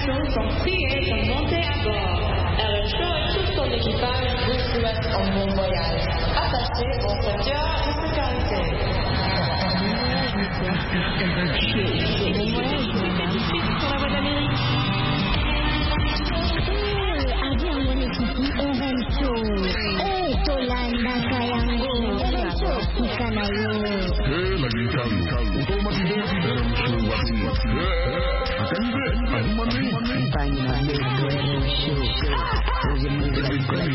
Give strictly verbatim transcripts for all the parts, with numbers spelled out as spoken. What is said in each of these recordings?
personnes sont priées de monter à bord. Ellen Shaw et tout son équipage vous souhaitent un bon voyage. Attachez vos ceintures de sécurité. Bon voyage, monsieur. C'est tout de suite sur la voie d'Amérique. Ellen Shaw. Eh, Tolanda Kayango. Ellen Shaw, Kikanayo. Eh, lagi kalu. Untuk mati deh, Ellen Shaw wati. Eh, akan deh, aku mati. Banyak Ellen Shaw. Oye, mira,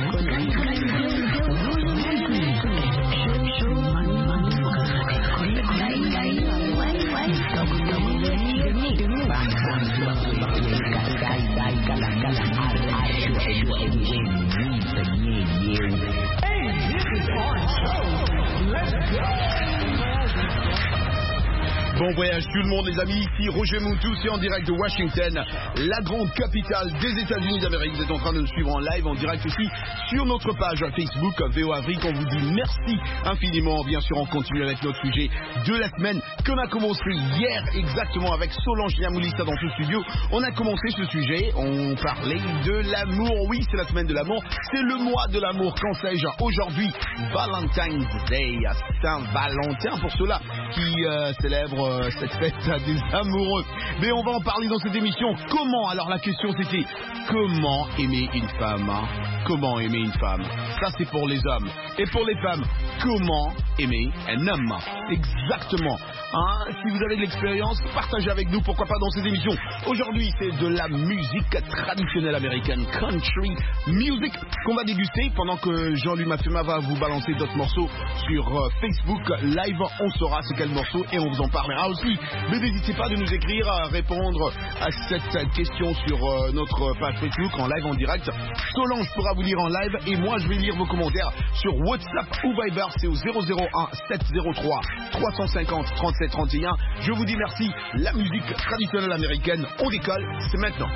Bon voyage tout le monde les amis, ici Roger Moutou, c'est en direct de Washington, la grande capitale des États-Unis d'Amérique. Vous êtes en train de nous suivre en live, en direct aussi sur notre page Facebook V O Afrique. On vous dit merci infiniment. Bien sûr, on continue avec notre sujet de la semaine qu'on a commencé hier exactement avec Solange Yamoulissa dans ce studio. On a commencé ce sujet, on parlait de l'amour. Oui, c'est la semaine de l'amour, c'est le mois de l'amour. Quand sais-je aujourd'hui? Valentine's Day, Saint-Valentin pour ceux-là qui euh, célèbrent cette fête des amoureux. Mais on va en parler dans cette émission. Comment? Alors la question c'était comment aimer une femme, hein? Comment aimer une femme? Ça c'est pour les hommes. Et pour les femmes, comment aimer un homme? Exactement. Hein? Si vous avez de l'expérience, partagez avec nous, pourquoi pas dans cette émission. Aujourd'hui c'est de la musique traditionnelle américaine, country music, qu'on va déguster pendant que Jean-Louis Mafema va vous balancer d'autres morceaux sur euh, Facebook Live. On saura c'est quel morceau et on vous en parlera aussi. Mais n'hésitez pas de nous écrire, à répondre à cette question sur euh, notre page Facebook en live en direct. Solange pourra vous lire en live et moi je vais lire vos commentaires sur WhatsApp ou Viber. C'est au zéro zéro un sept zéro trois trois cent cinquante trente-sept trente et un. Je vous dis merci. La musique traditionnelle américaine, on décolle, c'est maintenant.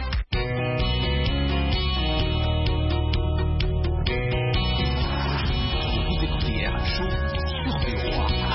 Vous écoutez R H sur V O A.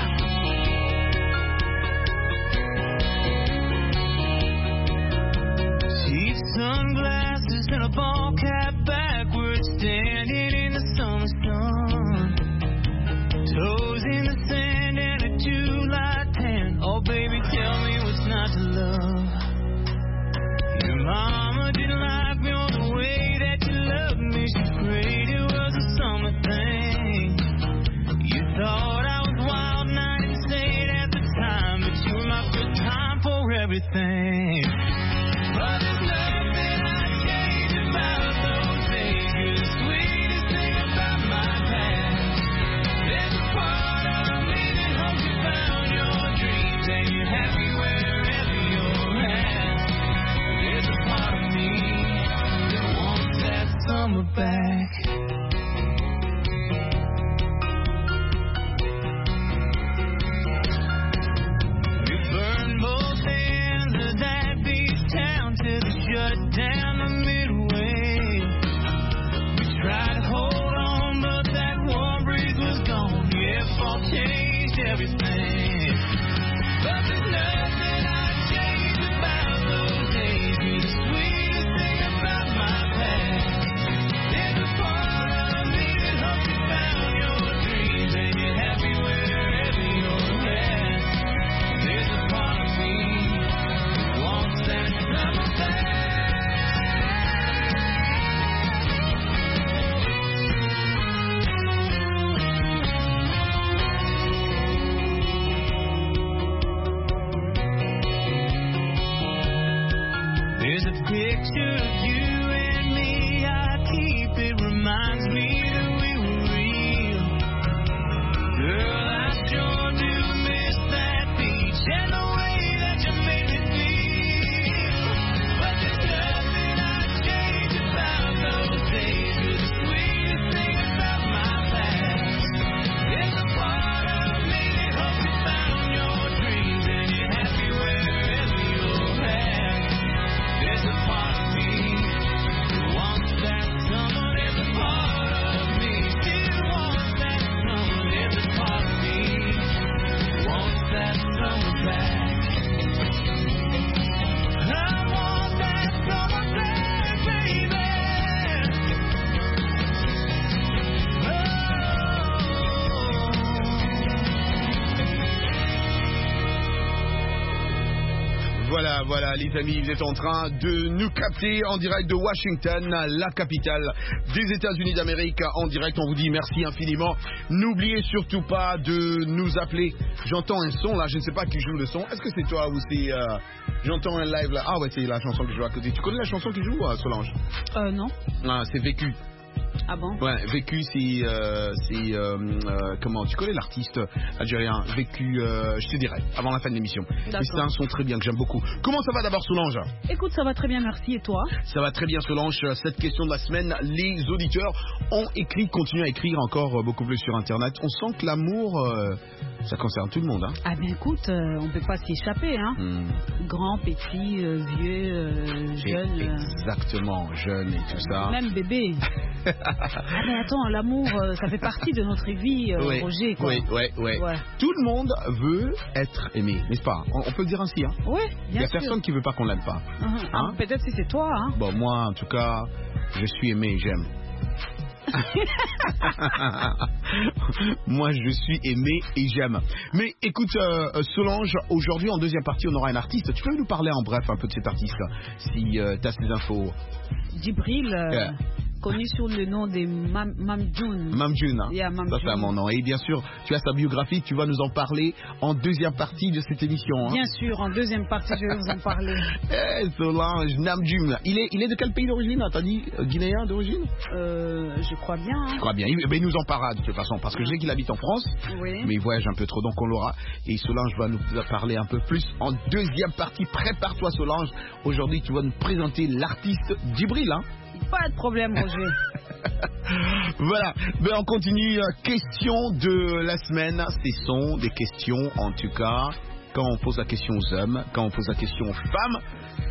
Sunglasses and a ball cap backwards, standing in the summer sun. Toes in the sand and a July tan. Oh, baby, tell me what's not to love. Your mama didn't like me all the way that you loved me. She prayed it was a summer thing. You thought I was wild and I didn't say it at the time, but you were my good time for everything. But there's nothing I'd change about those days. You're the sweetest thing about my past. There's a part of me that hopes you found your dreams and you're happy wherever you're at. There's a part of me that wants that summer back. We burned both ends of that beach town till they shut down the midway. We tried to hold on, but that warm breeze was gone. Yeah, fall changed everything. But there's nothing I'd change about those days. You're the sweetest thing about my past. There's a part of me that hopes you found your dreams and you're happy wherever you're at. There's a part of me that wants that summer back. There's a picture of you and me, I keep it, reminds me that we were real. Girl, I sure do miss that beach and the way that you made me feel. But there's nothing I'd change about those days. You're the sweetest thing about my past. There's a part of me that hopes you found your dreams and you're happy wherever you're at. There's a part of me that wants that summer. There's a part of Voilà, voilà, les amis, vous êtes en train de nous capter en direct de Washington, la capitale des États-Unis d'Amérique. En direct, on vous dit merci infiniment. N'oubliez surtout pas de nous appeler. J'entends un son là, je ne sais pas qui joue le son. Est-ce que c'est toi ou c'est... Euh... J'entends un live là. Ah ouais, c'est la chanson qui joue à côté. Tu connais la chanson qui joue, euh, Solange? Euh, non. Ah, c'est Vécu. Ah bon? Ouais, Vécu, c'est, euh, c'est euh, euh, comment? Tu connais l'artiste algérien Vécu, euh, je te dirai, avant la fin de l'émission. C'est un son très bien que j'aime beaucoup. Comment ça va d'abord, Solange? Écoute, ça va très bien, merci. Et toi? Ça va très bien, Solange. Cette question de la semaine, les auditeurs ont écrit, continuent à écrire encore beaucoup plus sur Internet. On sent que l'amour, euh, ça concerne tout le monde. Hein. Ah ben écoute, euh, on peut pas s'y échapper. Hein. Hmm. Grand, petit, euh, vieux, euh, jeune. Et exactement, jeune et tout ça. Même bébé. Ah mais attends, l'amour, euh, ça fait partie de notre vie, euh, oui, Roger. Quoi. Oui, oui, oui. Ouais. Tout le monde veut être aimé, n'est-ce pas? on, on peut le dire ainsi. Hein. Oui, bien sûr. Il n'y a personne qui ne veut pas qu'on l'aime pas. Uh-huh. Hein? Ah, peut-être si c'est toi. Hein. Bon, moi, en tout cas, je suis aimé et j'aime. Moi je suis aimé et j'aime. Mais écoute euh, Solange, aujourd'hui en deuxième partie on aura un artiste. Tu peux nous parler en bref un peu de cet artiste si euh, tu as ces infos? Djibril euh, yeah. Connu sous le nom de Mam, Mamjoun. Mamjoun, hein? Yeah, ça c'est mon nom. Et bien sûr, tu as sa biographie, tu vas nous en parler en deuxième partie de cette émission. Hein? Bien sûr, en deuxième partie, je vais vous en parler. Eh, Solange, Mamjoun. Il est, il est de quel pays d'origine? T'as dit euh, guinéen d'origine? Euh, je crois bien. Hein. Je crois bien. Il, ben, il nous en parlera de toute façon, parce que je sais qu'il habite en France, oui. Mais il voyage un peu trop, donc on l'aura. Et Solange va nous parler un peu plus en deuxième partie. Prépare-toi, Solange. Aujourd'hui, tu vas nous présenter l'artiste Djibril, hein? Pas de problème, Roger. Voilà, ben on continue. Question de la semaine. Ce sont des questions, en tout cas, quand on pose la question aux hommes, quand on pose la question aux femmes.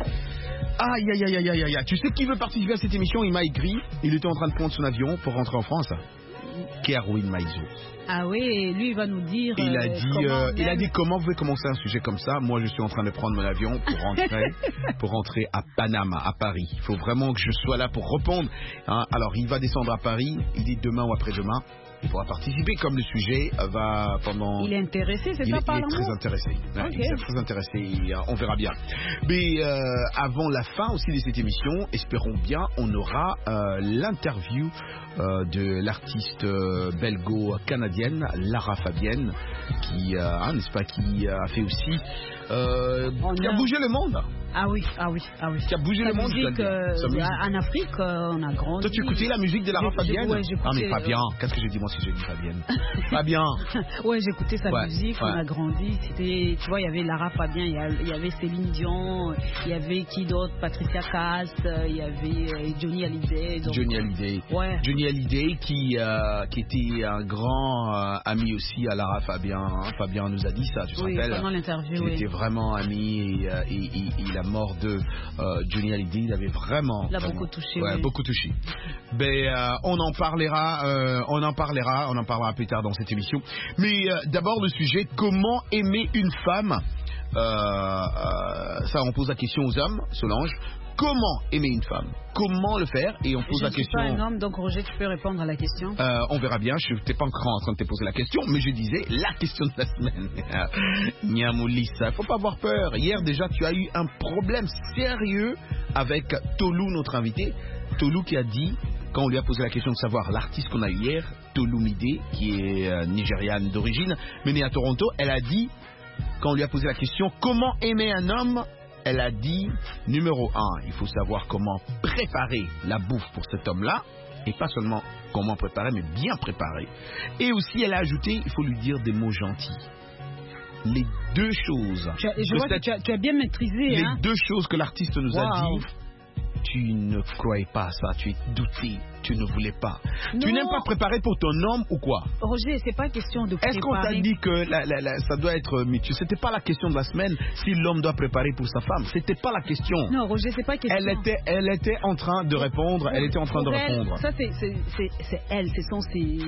Aïe, aïe, aïe, aïe, aïe, aïe. Tu sais qui veut participer à cette émission? Il m'a écrit. Il était en train de prendre son avion pour rentrer en France. Kerwin Maïzo. Ah oui, lui il va nous dire. Il a dit, comment euh, il a dit comment vous pouvez commencer un sujet comme ça. Moi, je suis en train de prendre mon avion pour rentrer, pour rentrer à Panama, à Paris. Il faut vraiment que je sois là pour répondre. Hein. Alors, il va descendre à Paris. Il dit demain ou après-demain. Il pourra participer comme le sujet va pendant... Il est intéressé, c'est il ça est, par Il est très intéressé. Ouais, okay. Il est très intéressé, et, euh, on verra bien. Mais euh, avant la fin aussi de cette émission, espérons bien, on aura euh, l'interview euh, de l'artiste euh, belgo-canadienne Lara Fabian, qui, euh, hein, n'est-ce pas, qui a fait aussi... Euh, qui a bougé le monde. Ah oui, ah oui, ah oui. Qui a bougé sa le monde. Musique, euh, en Afrique, euh, on a grandi. Toi, tu écoutais la musique de Lara Fabian? Ouais, ah mais Fabien, euh... qu'est-ce que j'ai dit moi si j'ai dit Fabienne? Fabien. Ouais, j'écoutais sa ouais, musique, ouais. On a grandi. C'était, tu vois, il y avait Lara Fabian, il y avait Céline Dion, il y avait qui d'autre? Patricia Cass, il y avait Johnny Hallyday. Donc... Johnny Hallyday. Ouais. Johnny Hallyday qui euh, qui était un grand euh, ami aussi à Lara Fabian. Hein. Fabien nous a dit ça, tu te oui, rappelles? Pendant l'interview. Il oui. était vraiment ami et, et, et, et la mort de euh, Johnny Hallyday, il avait vraiment, l'a vraiment beaucoup touché. Ouais, oui. beaucoup touché. Ben, euh, on en parlera, euh, on en parlera, on en parlera plus tard dans cette émission. Mais euh, d'abord le sujet, comment aimer une femme? euh, euh, Ça, on pose la question aux hommes, Solange. Comment aimer une femme? Comment le faire? Et on pose je la ne question. suis pas un homme, donc Roger, tu peux répondre à la question. Euh, on verra bien. Je n'étais pas encore en train de te poser la question, mais je disais la question de la semaine. Niamoulissa, faut pas avoir peur. Hier déjà, tu as eu un problème sérieux avec Tolou, notre invité. Tolou qui a dit, quand on lui a posé la question de savoir l'artiste qu'on a eu hier, Tolou Midé, qui est euh, nigériane d'origine, mais née à Toronto, elle a dit, quand on lui a posé la question, comment aimer un homme? Elle a dit, numéro un, il faut savoir comment préparer la bouffe pour cet homme-là. Et pas seulement comment préparer, mais bien préparer. Et aussi, elle a ajouté, il faut lui dire des mots gentils. Les deux choses. Tu as, je vois cette, que tu as, tu as bien maîtrisé. Les hein? deux choses que l'artiste nous wow. a dit. Tu ne croyais pas ça, tu es douté, tu ne voulais pas. Non. Tu n'aimes pas préparer pour ton homme ou quoi? Roger, c'est pas question de préparer. Est-ce qu'on t'a dit que la, la, la, ça doit être mutuel? C'était pas la question de la semaine si l'homme doit préparer pour sa femme. C'était pas la question. Non, Roger, c'est pas question. Elle était, elle était en train de répondre. Pour, elle était en train de elle, répondre. Ça, c'est, c'est, c'est, c'est elle. Ce sont ses,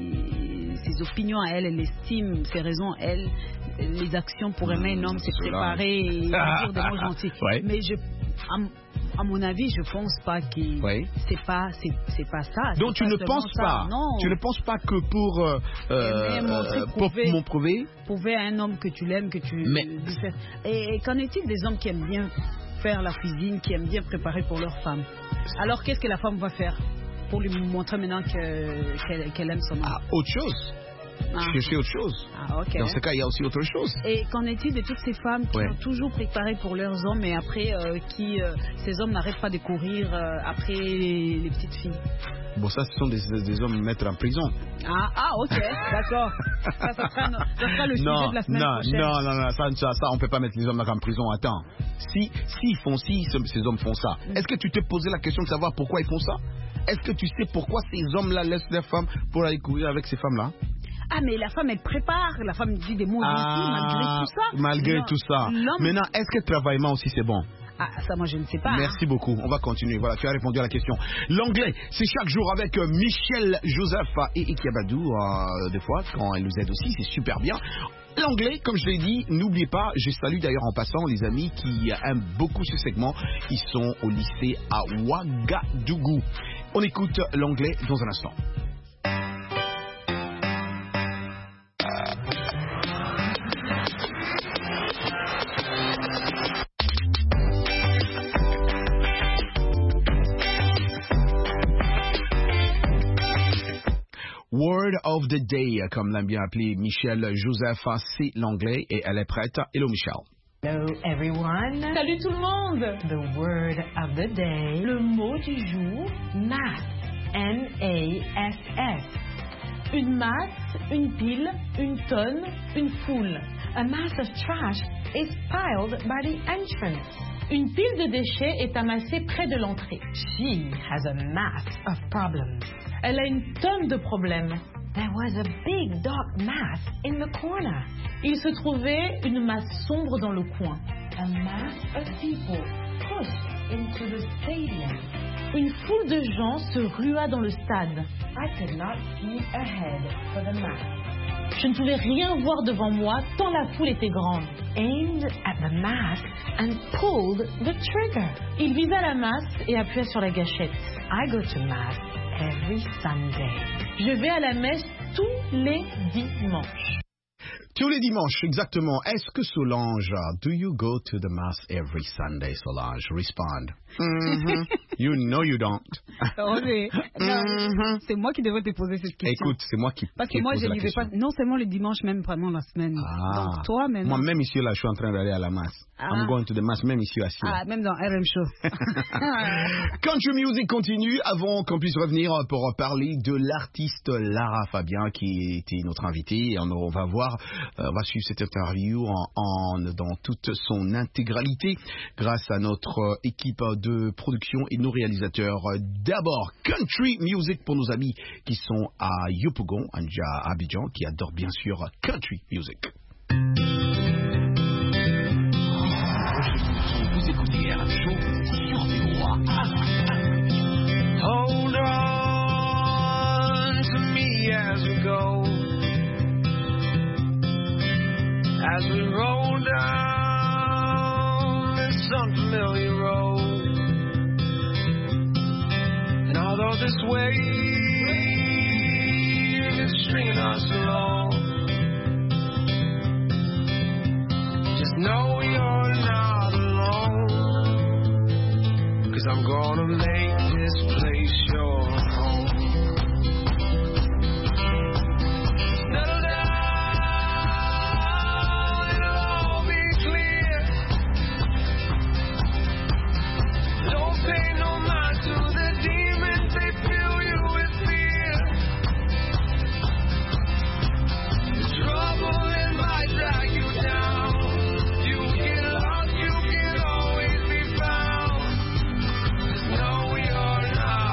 ses opinions à elle. Elle estime ses raisons. Elle, les actions pour aimer un homme, c'est préparer et dire des mots gentils. Ouais. Mais je. Um, À mon avis, je pense pas que Oui. c'est pas c'est, c'est pas ça. Donc c'est tu pas ne penses ça. pas, Non. tu ne penses pas que pour euh, euh, montrer, euh, pour prouver. mon prouver. Prouver à un homme que tu l'aimes, que tu. Mais- Et, et qu'en est-il des hommes qui aiment bien faire la cuisine, qui aiment bien préparer pour leur femme? Alors qu'est-ce que la femme va faire pour lui montrer maintenant que, qu'elle, qu'elle aime son homme? Ah, autre chose. Ah. Chercher autre chose. Ah, ok. Dans ce cas, il y a aussi autre chose. Et qu'en est-il de toutes ces femmes qui Ouais. ont toujours préparé pour leurs hommes et après euh, qui euh, ces hommes n'arrêtent pas de courir euh, après les, les petites filles? Bon, ça, ce sont des, des, des hommes mettre en prison. Ah, ah ok, d'accord. Ça, ça sera, no- ça sera le sujet Non, de la semaine non, prochaine. non, non, non, ça, ça, ça, on peut pas mettre les hommes en prison. Attends, si, s'ils font, si ce- ces hommes font ça, est-ce que tu t'es posé la question de savoir pourquoi ils font ça? Est-ce que tu sais pourquoi ces hommes-là laissent leurs femmes pour aller courir avec ces femmes-là? Ah, mais la femme, elle prépare. La femme dit des mots gentils malgré tout ça. malgré Non, tout ça. l'homme- Maintenant, est-ce que travaillement aussi c'est bon? Ah, ça, moi, je ne sais pas. Merci beaucoup. On va continuer. Voilà, tu as répondu à la question. L'anglais, c'est chaque jour avec euh, Michel Joseph et Ikiabadou, euh, des fois, quand elle nous aide aussi, c'est super bien. L'anglais, comme je l'ai dit, n'oubliez pas, je salue d'ailleurs en passant les amis qui aiment beaucoup ce segment. Ils sont au lycée à Ouagadougou. On écoute l'anglais dans un instant. Word of the day, comme l'a bien appelé Michel Joseph, c'est l'anglais et elle est prête. Hello Michel. Hello everyone. Salut tout le monde. The word of the day, Le mot du jour, mass. N A S S. une masse, une pile, une tonne, une foule. A mass of trash is piled by the entrance. Une pile de déchets est amassée près de l'entrée. She has a mass of problems. Elle a une tonne de problèmes. There was a big dark mass in the corner. Il se trouvait une masse sombre dans le coin. A mass of people pushed into the stadium. Une foule de gens se rua dans le stade. I could not see ahead for the mass. Je ne pouvais rien voir devant moi tant la foule était grande. Aimed at the mass and pulled the trigger. Il visa la masse et appuya sur la gâchette. I go to mass every Sunday. Je vais à la messe tous les dimanches. Tous les dimanches, exactement. Est-ce que Solange, do you go to the mass every Sunday, Solange? Respond. Mhm. You know you don't. Oh, mais- non, Mhm. c'est moi qui devrais te poser cette question. Écoute, c'est moi qui Parce qui que moi, pose je la n'y vais question. pas, non seulement le dimanche, même vraiment la semaine. Ah. Donc, toi, même. Moi, même ici, là, je suis en train d'aller à la masse. Ah. I'm going to the mass, même ici, assis. là. Ah, même dans R M Show. Country Music continue avant qu'on puisse revenir pour parler de l'artiste Lara Fabian qui était notre invitée. Et on, on va voir, euh, on va suivre cette interview en, en- dans toute son intégralité grâce à notre euh, équipe de production et nos réalisateurs. D'abord, Country Music pour nos amis qui sont à Yopougon, à Abidjan, qui adorent bien sûr Country Music. Vous écoutez R M Show sur V O A. Hold on to me as we go, as we roll down this unfamiliar road. And although this wave is stringing us along, just know you're not alone, 'cause I'm gonna make this place your home. Settle down, it'll all be clear. Don't pay no mind to the demons, they fill you with fear. The trouble it might drag you down. You get lost, you can always be found. Just know you're not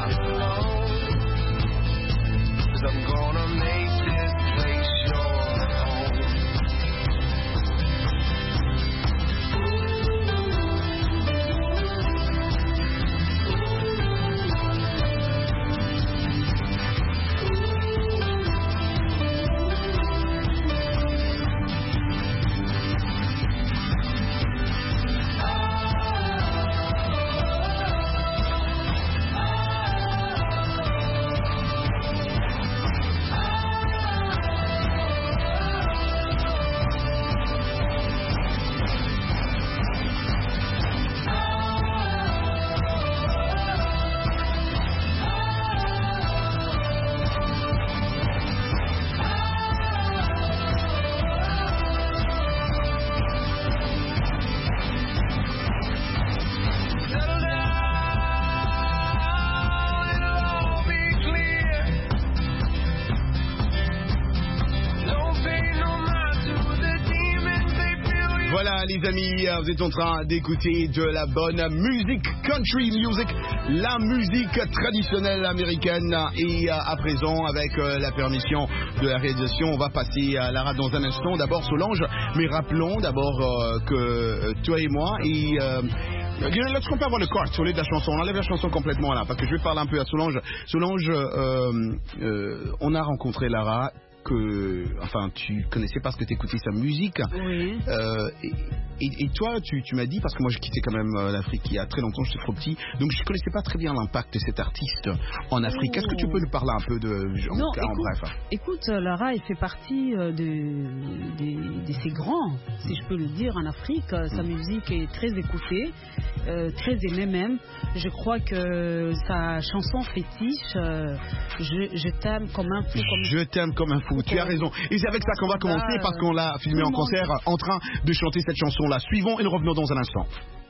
les amis, vous êtes en train d'écouter de la bonne musique, country music, la musique traditionnelle américaine. Et à présent, avec la permission de la réalisation, on va passer à la rade dans un instant. D'abord Solange, mais rappelons d'abord euh, que toi et moi, et euh, est-ce qu'on peut avoir le corps sur les de la chanson? On enlève la chanson complètement là, parce que je vais parler un peu à Solange. Solange, euh, euh, on a rencontré Lara, que, enfin, tu connaissais parce que tu écoutais sa musique. Oui. Euh, et, et, et toi, tu, tu m'as dit, parce que moi j'ai quitté quand même euh, l'Afrique il y a très longtemps, j'étais trop petit, donc je connaissais pas très bien l'impact de cet artiste en Afrique. Est-ce que tu peux nous parler un peu de, en, non, en écoute, bref? Écoute, Lara, elle fait partie euh, de, de, de ces grands, si je peux le dire, en Afrique. Sa musique est très écoutée, euh, très aimée même. Je crois que sa chanson fétiche, euh, je, je t'aime comme un fou. Comme... Je t'aime comme un fou, tu as raison. Et c'est avec ça qu'on va commencer, parce qu'on l'a filmé en concert en train de chanter cette chanson-là. Suivons et nous revenons dans un instant.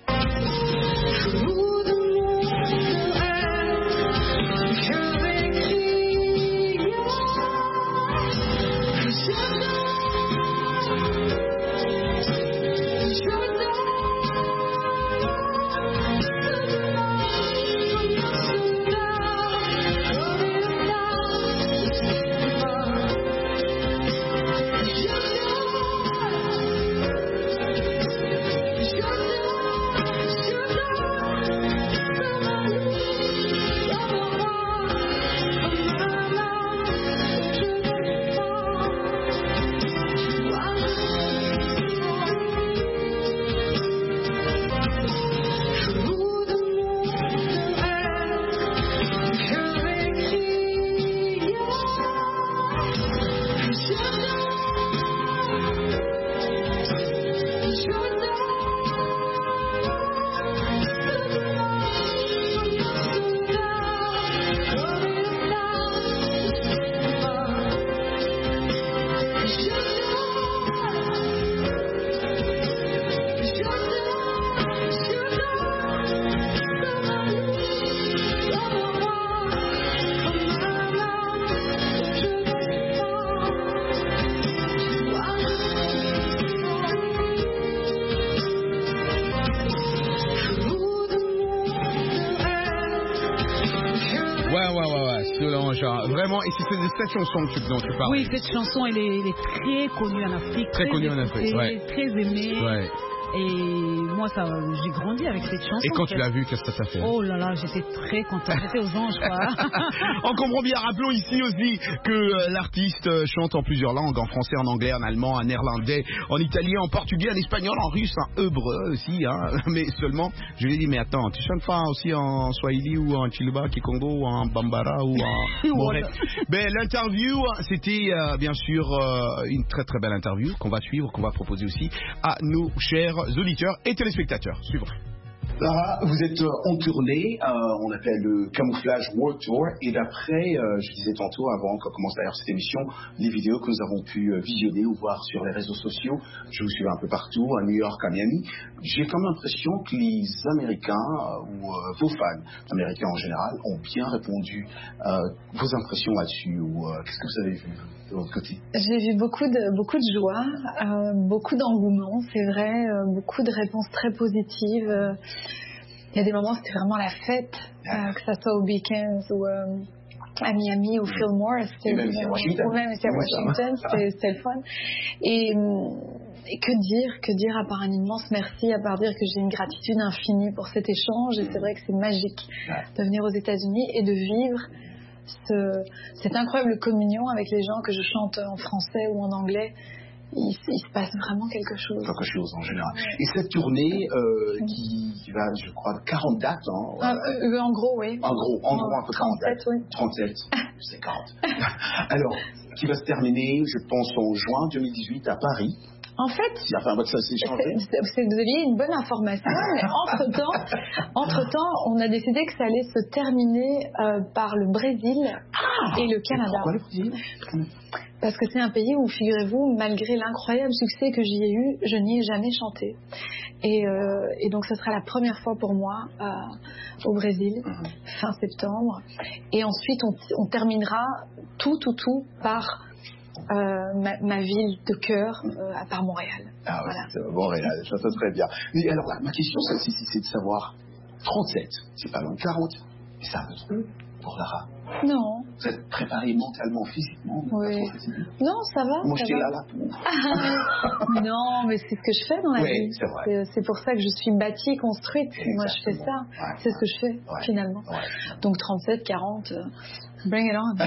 Vraiment, et c'est de cette chanson que tu, dont tu parles. Oui, cette chanson, elle est, elle est très connue en Afrique. Très, très connue en Afrique, ouais. Très aimée. Ouais. Et moi, ça, j'ai grandi avec cette chanson. Et quand tu l'as vue, qu'est-ce que ça fait? Oh là là, j'étais très contente. J'étais aux anges, quoi. On comprend bien. Rappelons ici aussi que euh, l'artiste euh, chante en plusieurs langues, en français, en anglais, en allemand, en néerlandais, en italien, en portugais, en espagnol, en russe, en hébreu aussi. Hein. Mais seulement, je lui ai dit, mais attends, tu chantes pas aussi en swahili ou en chiluba, kikongo, ou en bambara ou en moré? Ben, l'interview, c'était euh, bien sûr euh, une très très belle interview qu'on va suivre, qu'on va proposer aussi à nos chers auditeurs et téléspectateurs. Suivons. Lara, vous êtes en tournée, euh, on appelle le Camouflage World Tour, et d'après, euh, je disais tantôt avant qu'on commence d'ailleurs cette émission, les vidéos que nous avons pu visionner ou voir sur les réseaux sociaux, je vous suis un peu partout, à New York, à Miami, j'ai comme l'impression que les Américains, euh, ou euh, vos fans, américains en général, ont bien répondu. Euh, vos impressions là-dessus, ou euh, qu'est-ce que vous avez vu de votre côté? J'ai vu beaucoup de, beaucoup de joie, euh, beaucoup d'engouement, c'est vrai, euh, beaucoup de réponses très positives. Euh, il y a des moments où c'était vraiment la fête, euh, que ça soit au Beacons ou euh, à Miami ou Fillmore, c'était même à Washington, ou même à Washington, c'était, c'était le fun. Et, et que dire, que dire à part un immense merci, à part dire que j'ai une gratitude infinie pour cet échange. Et c'est vrai que c'est magique de venir aux États-Unis et de vivre ce, cette incroyable communion avec les gens, que je chante en français ou en anglais. Il, il se passe vraiment quelque chose. Quelque chose en général. Et cette tournée euh, qui, qui va, je crois, quarante dates. Hein, ah, euh, en gros, oui. En gros, en gros, un peu quarante dates. Oui. trente-sept, c'est quarante. Alors, qui va se terminer, je pense, en juin deux mille dix-huit à Paris. En fait, enfin, ça s'est changé. C'est, c'est, vous aviez une bonne information, mais entre-temps, entre-temps, on a décidé que ça allait se terminer euh, par le Brésil ah, et le Canada. Pourquoi le Brésil? Parce que c'est un pays où, figurez-vous, malgré l'incroyable succès que j'y ai eu, je n'y ai jamais chanté. Et, euh, et donc, ce sera la première fois pour moi euh, au Brésil, mm-hmm. fin septembre. Et ensuite, on, on terminera tout, tout, tout par euh, ma, ma ville de cœur, euh, à part Montréal. Ah ouais, Voilà. c'est Montréal, ça c'est très bien. Mais alors là, ma question c'est, c'est, c'est de savoir, trente-sept, c'est pas loin de quarante, mais c'est un peu trop pour Lara. Non. Vous êtes préparé mentalement, physiquement, mais Oui. pas trop fatigué. Non, ça va. Moi ça j'étais va. là, là pour... Non, mais c'est ce que je fais dans la Oui, vie. c'est vrai. C'est, c'est pour ça que je suis bâtie, construite. Moi, je fais ça. Ouais. C'est ce que je fais, Ouais. finalement. Ouais. Donc trente-sept, quarante, euh, bring it on.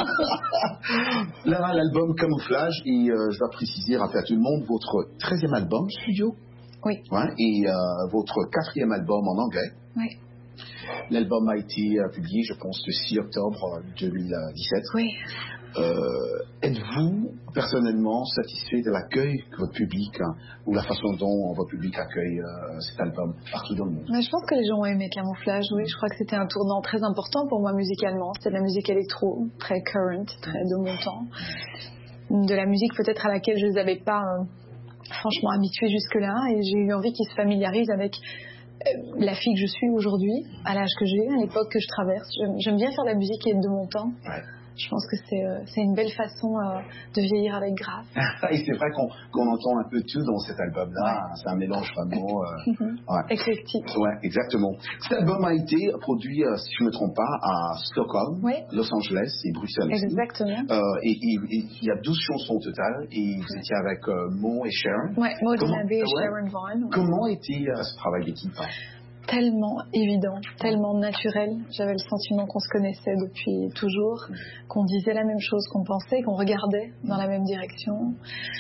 Lara, l'album Camouflage, et euh, je dois préciser, rappeler à tout le monde, votre treizième album studio. Oui. Ouais, et euh, votre quatrième album en anglais. Oui. L'album a été euh, publié, je pense, le six octobre deux mille dix-sept. Oui. Euh, êtes-vous personnellement satisfait de l'accueil que votre public, hein, ou la façon dont votre public accueille euh, cet album partout dans le monde? Mais je pense que les gens ont aimé Camouflage, oui. Je crois que c'était un tournant très important pour moi musicalement. C'était de la musique électro, très current, très de mon temps. De la musique peut-être à laquelle je ne les avais pas euh, franchement habitués jusque-là. Et j'ai eu envie qu'ils se familiarisent avec euh, la fille que je suis aujourd'hui, à l'âge que j'ai, à l'époque que je traverse. J'aime, j'aime bien faire de la musique qui est de mon temps. Ouais. Je pense que c'est, euh, c'est une belle façon euh, de vieillir avec grâce. Et c'est vrai qu'on, qu'on entend un peu tout dans cet album-là. Ouais. Hein, c'est un mélange vraiment... Euh, ouais. Éclectique. Ouais, exactement. Cet album a été produit, euh, si je ne me trompe pas, à Stockholm, Oui. Los Angeles et Bruxelles aussi. Exactement. Euh, et, et- et il y a douze chansons au total, et vous étiez avec euh, Mo et Sharon. Ouais, Maud Comment- Nabé et ah ouais. Sharon Vaughn. Ouais. Comment était euh, ce travail d'équipe, hein? Tellement évident, tellement naturel. J'avais le sentiment qu'on se connaissait depuis toujours, qu'on disait la même chose, qu'on pensait, qu'on regardait dans la même direction.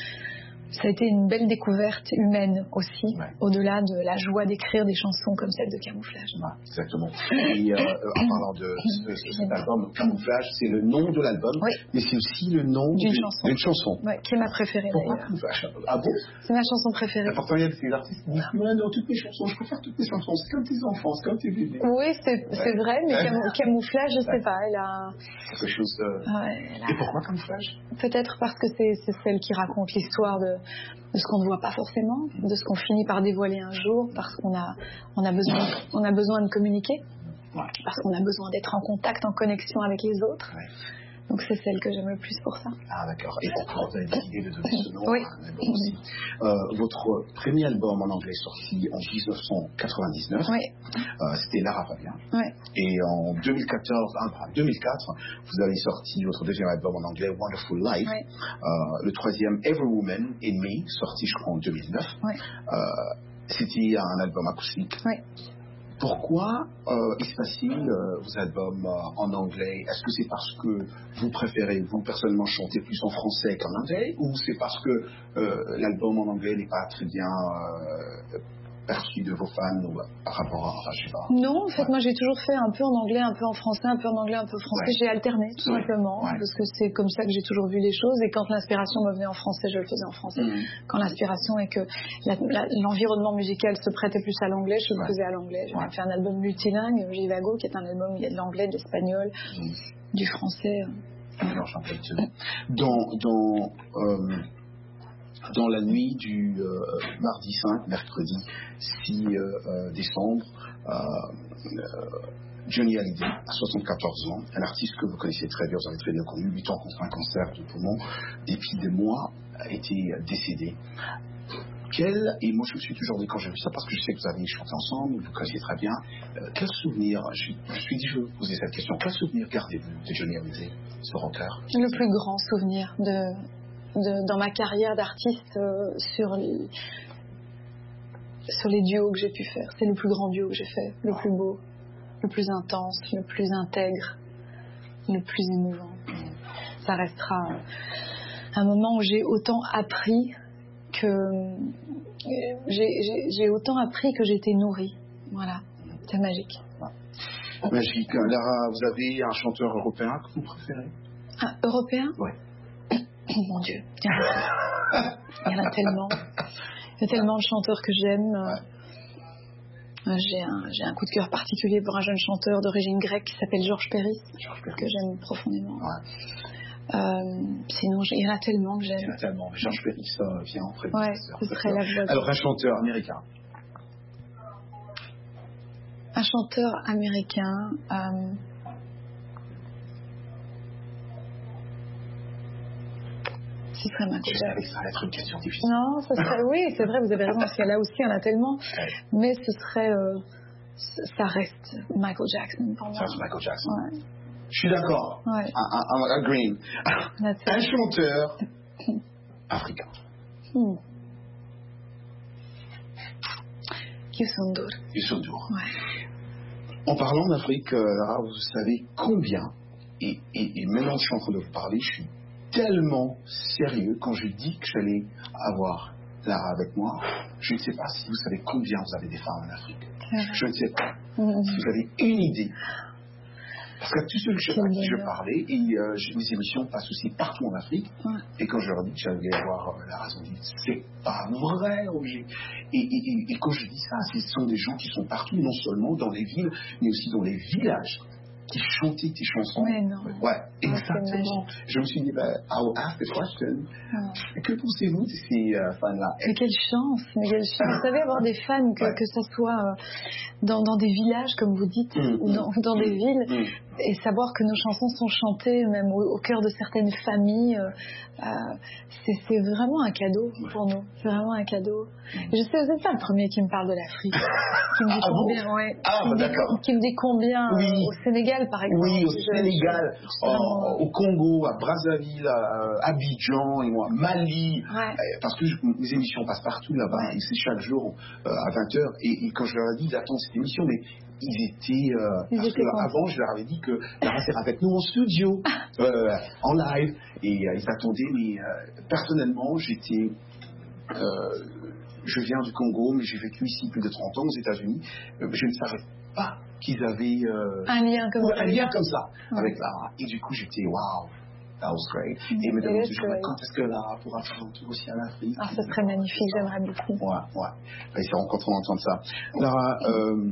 Ça a été une belle découverte humaine aussi, Ouais. au-delà de la joie d'écrire des chansons comme celle de Camouflage. Ouais, exactement. Et euh, euh, en parlant de ce- ce- cet album, Camouflage, c'est le nom de l'album, Oui. mais c'est aussi le nom D'une d'une- chanson. d'une chanson. Ouais, qui est ma préférée Pourquoi d'ailleurs. Camouflage? Ah bon? C'est ma chanson préférée. Pourtant, il y a des artistes qui disent ouais, dans toutes mes chansons, je préfère toutes mes chansons, c'est comme tes enfants, c'est comme tes bébés. Oui, c'est, c'est vrai, mais Ouais. Camou- Camouflage, je sais pas, elle a... Quelque chose de... Ouais, elle a- Et pourquoi Camouflage? Peut-être parce que c'est, c'est celle qui raconte l'histoire de, de ce qu'on ne voit pas forcément, de ce qu'on finit par dévoiler un jour, parce qu'on a, on a, besoin, on a besoin de communiquer, Ouais. parce qu'on a besoin d'être en contact, en connexion avec les autres. Ouais. Donc c'est celle que j'aime le plus pour ça. Ah d'accord. Et pourquoi vous avez décidé de donner ce nom Oui. à un album aussi? Euh, votre premier album en anglais sorti en dix-neuf cent quatre-vingt-dix-neuf, Oui, euh, c'était Lara Fabian. oui, Et en deux mille quatorze, enfin deux mille quatre, vous avez sorti votre deuxième album en anglais, Wonderful Life. oui, Euh, le troisième, Every Woman in Me, sorti je crois en deux mille neuf. oui. Euh, c'était un album acoustique. Oui. Pourquoi euh, est-ce facile euh, vos albums euh, en anglais? Est-ce que c'est parce que vous préférez, vous personnellement, chanter plus en français qu'en anglais, ou c'est parce que euh, l'album en anglais n'est pas très bien euh, perçu de vos fans ou par rapport à, enfin, je sais pas. Non, en fait, Ouais. moi j'ai toujours fait un peu en anglais, un peu en français, un peu en anglais, un peu en français. Ouais. J'ai alterné, tout Ouais. simplement, Ouais. parce que c'est comme ça que j'ai toujours vu les choses. Et quand l'inspiration me venait en français, je le faisais en français. Mhm. Quand l'inspiration et que la- la- l'environnement musical se prêtait plus à l'anglais, je le Ouais. faisais à l'anglais. J'ai Ouais. même fait un album multilingue, Vivago, qui est un album où il y a de l'anglais, de l'espagnol, Mhm. du français. Alors, j'en fais deux. Dans, dans, euh, dans la nuit du euh, mardi cinq, mercredi six euh, euh, décembre, euh, euh, Johnny Hallyday, à soixante-quatorze ans, un artiste que vous connaissez très bien, vous avez très bien connu, huit ans contre un cancer du poumon, depuis des mois, a été décédé. Quel, et moi je me suis toujours dit quand j'ai vu ça, parce que je sais que vous avez chanté ensemble, vous connaissez très bien, euh, quel souvenir, je, je me suis dit je vais vous poser cette question, quel souvenir gardez-vous de Johnny Hallyday, ce rocker? Le plus grand souvenir de, de- dans ma carrière d'artiste euh, sur, les, sur les duos que j'ai pu faire. C'est le plus grand duo que j'ai fait, le plus beau, le plus intense, le plus intègre, le plus émouvant. Ça restera un moment où j'ai autant appris que j'ai, j'ai, j'ai autant appris que j'ai été nourrie. Voilà, c'est magique. Magique. Lara, vous avez un chanteur européen que vous préférez? Ah, européen? Ouais. Mon Dieu, il y en a, il y en a tellement. Il y a tellement de chanteurs que j'aime. Euh, J'ai un, j'ai un coup de cœur particulier pour un jeune chanteur d'origine grecque qui s'appelle Georges Péris, Georges Péris. que j'aime profondément. Ouais. Euh, sinon, j'ai- il y en a tellement que Il y en j'aime. a tellement. Georges Péris, ça vient en premier. Ouais, ce serait la voix. Alors, un chanteur américain. Un chanteur américain. euh, Ce serait Michael Je Jackson. savais que ça allait être une question difficile. Non, ce serait, oui, c'est vrai, vous avez raison, parce qu'il y en a aussi, il y en a tellement. Mais ce serait, euh, ça reste Michael Jackson pour moi. Ça reste Michael Jackson. Ouais. Je suis d'accord. Ouais. I'm agreeing. Un chanteur africain. Hmm. Youssou N'Dour. Youssou N'Dour. Ouais. En parlant d'Afrique, euh, Lara, vous savez combien, et, et, et maintenant je suis en train de vous parler, je suis tellement sérieux quand je dis que j'allais avoir Lara avec moi. Je ne sais pas si vous savez combien vous avez des femmes en Afrique. Je ne sais pas. Mm-hmm. Si vous avez une idée. Parce que tous ceux que je, à qui je parlais, et euh, j'ai mes émissions passent aussi partout en Afrique, ouais. Et quand je leur dis que j'allais avoir euh, Lara, ils ont dit c'est pas vrai, Roger. Et, et, et, et quand je dis ça, ce sont des gens qui sont partout, non seulement dans les villes, mais aussi dans les villages, qui chantaient tes chansons. Mais non. Ouais, exactement. Je me suis dit, bah, I will ask the question. Oh. Que pensez-vous de ces euh, fans-là? Mais quelle chance, mais quelle chance. Vous savez, avoir des fans, que, ouais. que ce soit euh, dans, dans des villages, comme vous dites, mmh, ou dans, dans des villes, mmh. et savoir que nos chansons sont chantées, même au, au cœur de certaines familles, euh, euh, c'est, c'est vraiment un cadeau pour nous. C'est vraiment un cadeau. Et je sais, vous n'êtes pas le premier qui me parle de l'Afrique. Qui me dit ah combien, bon ouais, ah, qui, me dit, qui me dit combien oui. euh, au Sénégal, par exemple. Oui, au je, Sénégal, je, oh, au Congo, à Brazzaville, à Abidjan, et moi, Mali. Ouais. Parce que je, mes émissions passent partout là-bas, ouais. Et c'est chaque jour euh, à vingt heures. Et, et quand je leur ai dit d'attendre cette émission, mais ils étaient... Euh, ils parce étaient que avant, je leur avais dit que Lara serait avec nous en studio, euh, en live. Et euh, ils attendaient, mais euh, personnellement, j'étais... Euh, je viens du Congo, mais j'ai vécu ici plus de trente ans aux États-Unis. Euh, je ne savais pas qu'ils avaient... Euh, un lien comme ouais, ça. Un lien comme ça, ouais. Avec Lara. Et du coup, j'étais, waouh, that was great. Mm-hmm. Et ils me demandaient toujours, quand est-ce que Lara pourra faire un tour aussi en Afrique? Ah, ça serait magnifique, j'aimerais beaucoup. Ouais, ouais. Ils seront contents d'entendre ça. Lara, euh,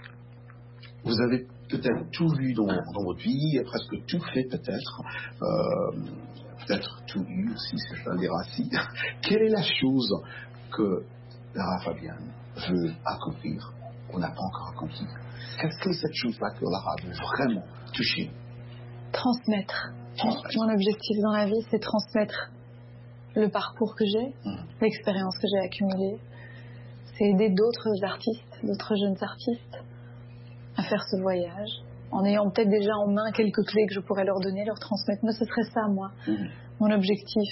vous avez peut-être tout vu dans, dans votre vie, presque tout fait peut-être. Euh, peut-être tout eu aussi, si je peux le dire ainsi. Quelle est la chose que Lara Fabian veut accomplir, qu'on n'a pas encore accompli? Qu'est-ce que cette chose-là que Lara veut vraiment toucher? Transmettre. Transmettre. Mon objectif dans la vie, c'est transmettre le parcours que j'ai, mmh. l'expérience que j'ai accumulée. C'est aider d'autres artistes, d'autres jeunes artistes à faire ce voyage, en ayant peut-être déjà en main quelques clés que je pourrais leur donner, leur transmettre. Mais ce serait ça, moi, mmh. mon objectif.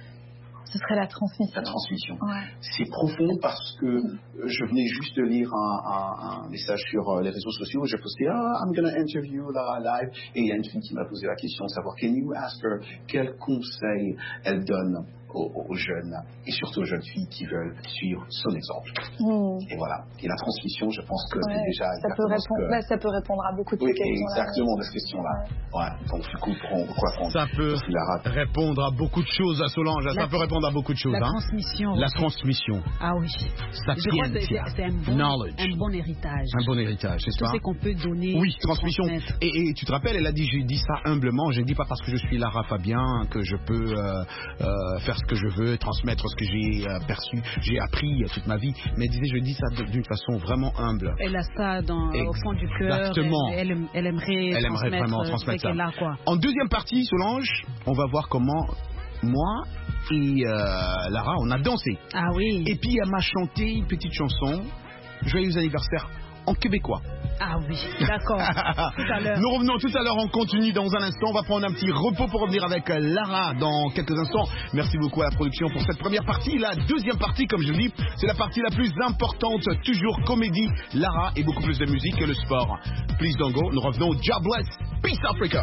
Ce serait la transmission. La transmission. Ouais. C'est profond parce que mmh. je venais juste de lire un, un, un message sur les réseaux sociaux. J'ai posté « Ah, I'm gonna interview Lara live ». Et il y a une fille qui m'a posé la question de savoir « Can you ask her quel conseil elle donne aux, aux jeunes et surtout aux jeunes filles qui veulent suivre son exemple mmh. ». Et voilà. Et la transmission, je pense que ouais, c'est déjà... Ça peut, répondre, que... bah, ça peut répondre à beaucoup de oui, questions. Exactement, de ces questions-là. Ouais. ouais. Donc du coup, pour quoi prendre ça peut répondre à beaucoup de choses, à Solange. La... Ça peut répondre à beaucoup de choses. La hein. transmission. La transmission. Ah oui. Ça je crois que c'est, c'est un, bon, un bon héritage. Un bon héritage, c'est ça. Tout ce qu'on peut donner. Oui, transmission. Et, et tu te rappelles, elle a dit, j'ai dit ça humblement. Je ne dis pas parce que je suis Lara Fabian que je peux euh, euh, faire ce que je veux, transmettre ce que j'ai euh, perçu, j'ai appris euh, toute ma vie. Mais elle disait, je dis ça d'une façon vraiment humble. Elle a ça dans, au fond du cœur. Exactement. Elle, elle, elle aimerait, elle aimerait vraiment transmettre ça. A, quoi. En deuxième partie, Solange, on va voir comment moi et euh, Lara, on a dansé. Ah oui. Et puis elle m'a chanté une petite chanson, Joyeux anniversaire en québécois. Ah oui, d'accord. Tout à l'heure. Nous revenons tout à l'heure, on continue dans un instant. On va prendre un petit repos pour revenir avec Lara dans quelques instants. Merci beaucoup à la production pour cette première partie. La deuxième partie, comme je le dis, c'est la partie la plus importante. Toujours comédie, Lara et beaucoup plus de musique que le sport. Please don't go. Nous revenons. God bless. Peace Africa.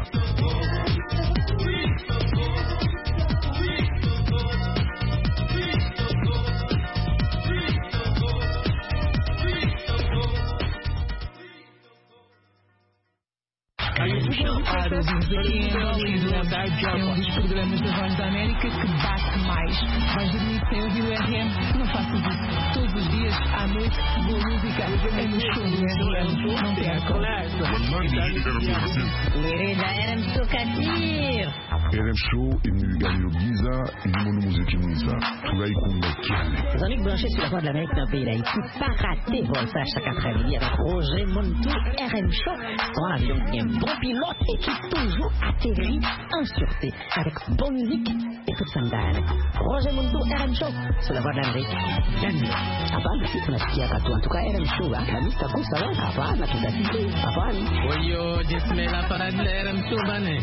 Champadas e pequenos, é um dos programas da Voz da América que bate mais. Vais dormir sem ouvir o R M? Não faças isso. Todos os dias, à noite, boa música é no show do R M. Não percam. L'Hereda R M Socatir. R M Show est venu gagner le Giza et nous avons musique Giza. Tout là, il compte. Les amis branchés sur la voie de l'Amérique dans le pays d'Haïti, pas rater Voltage chaque après-midi avec Roger Montou, R M Show. Son avion qui est un bon pilote et qui toujours atterrit en sûreté avec bonne musique et toute sandale. Roger Montou, R M Show sur la voie de l'Amérique. Bienvenue. Avant de suite, on a ce qu'il y a partout. En tout cas, R M Show, hein, la liste à coup, ça va. Avant, on a tout à fait. Avant. Oui, yo, dis-moi la parade de R M Show, bané.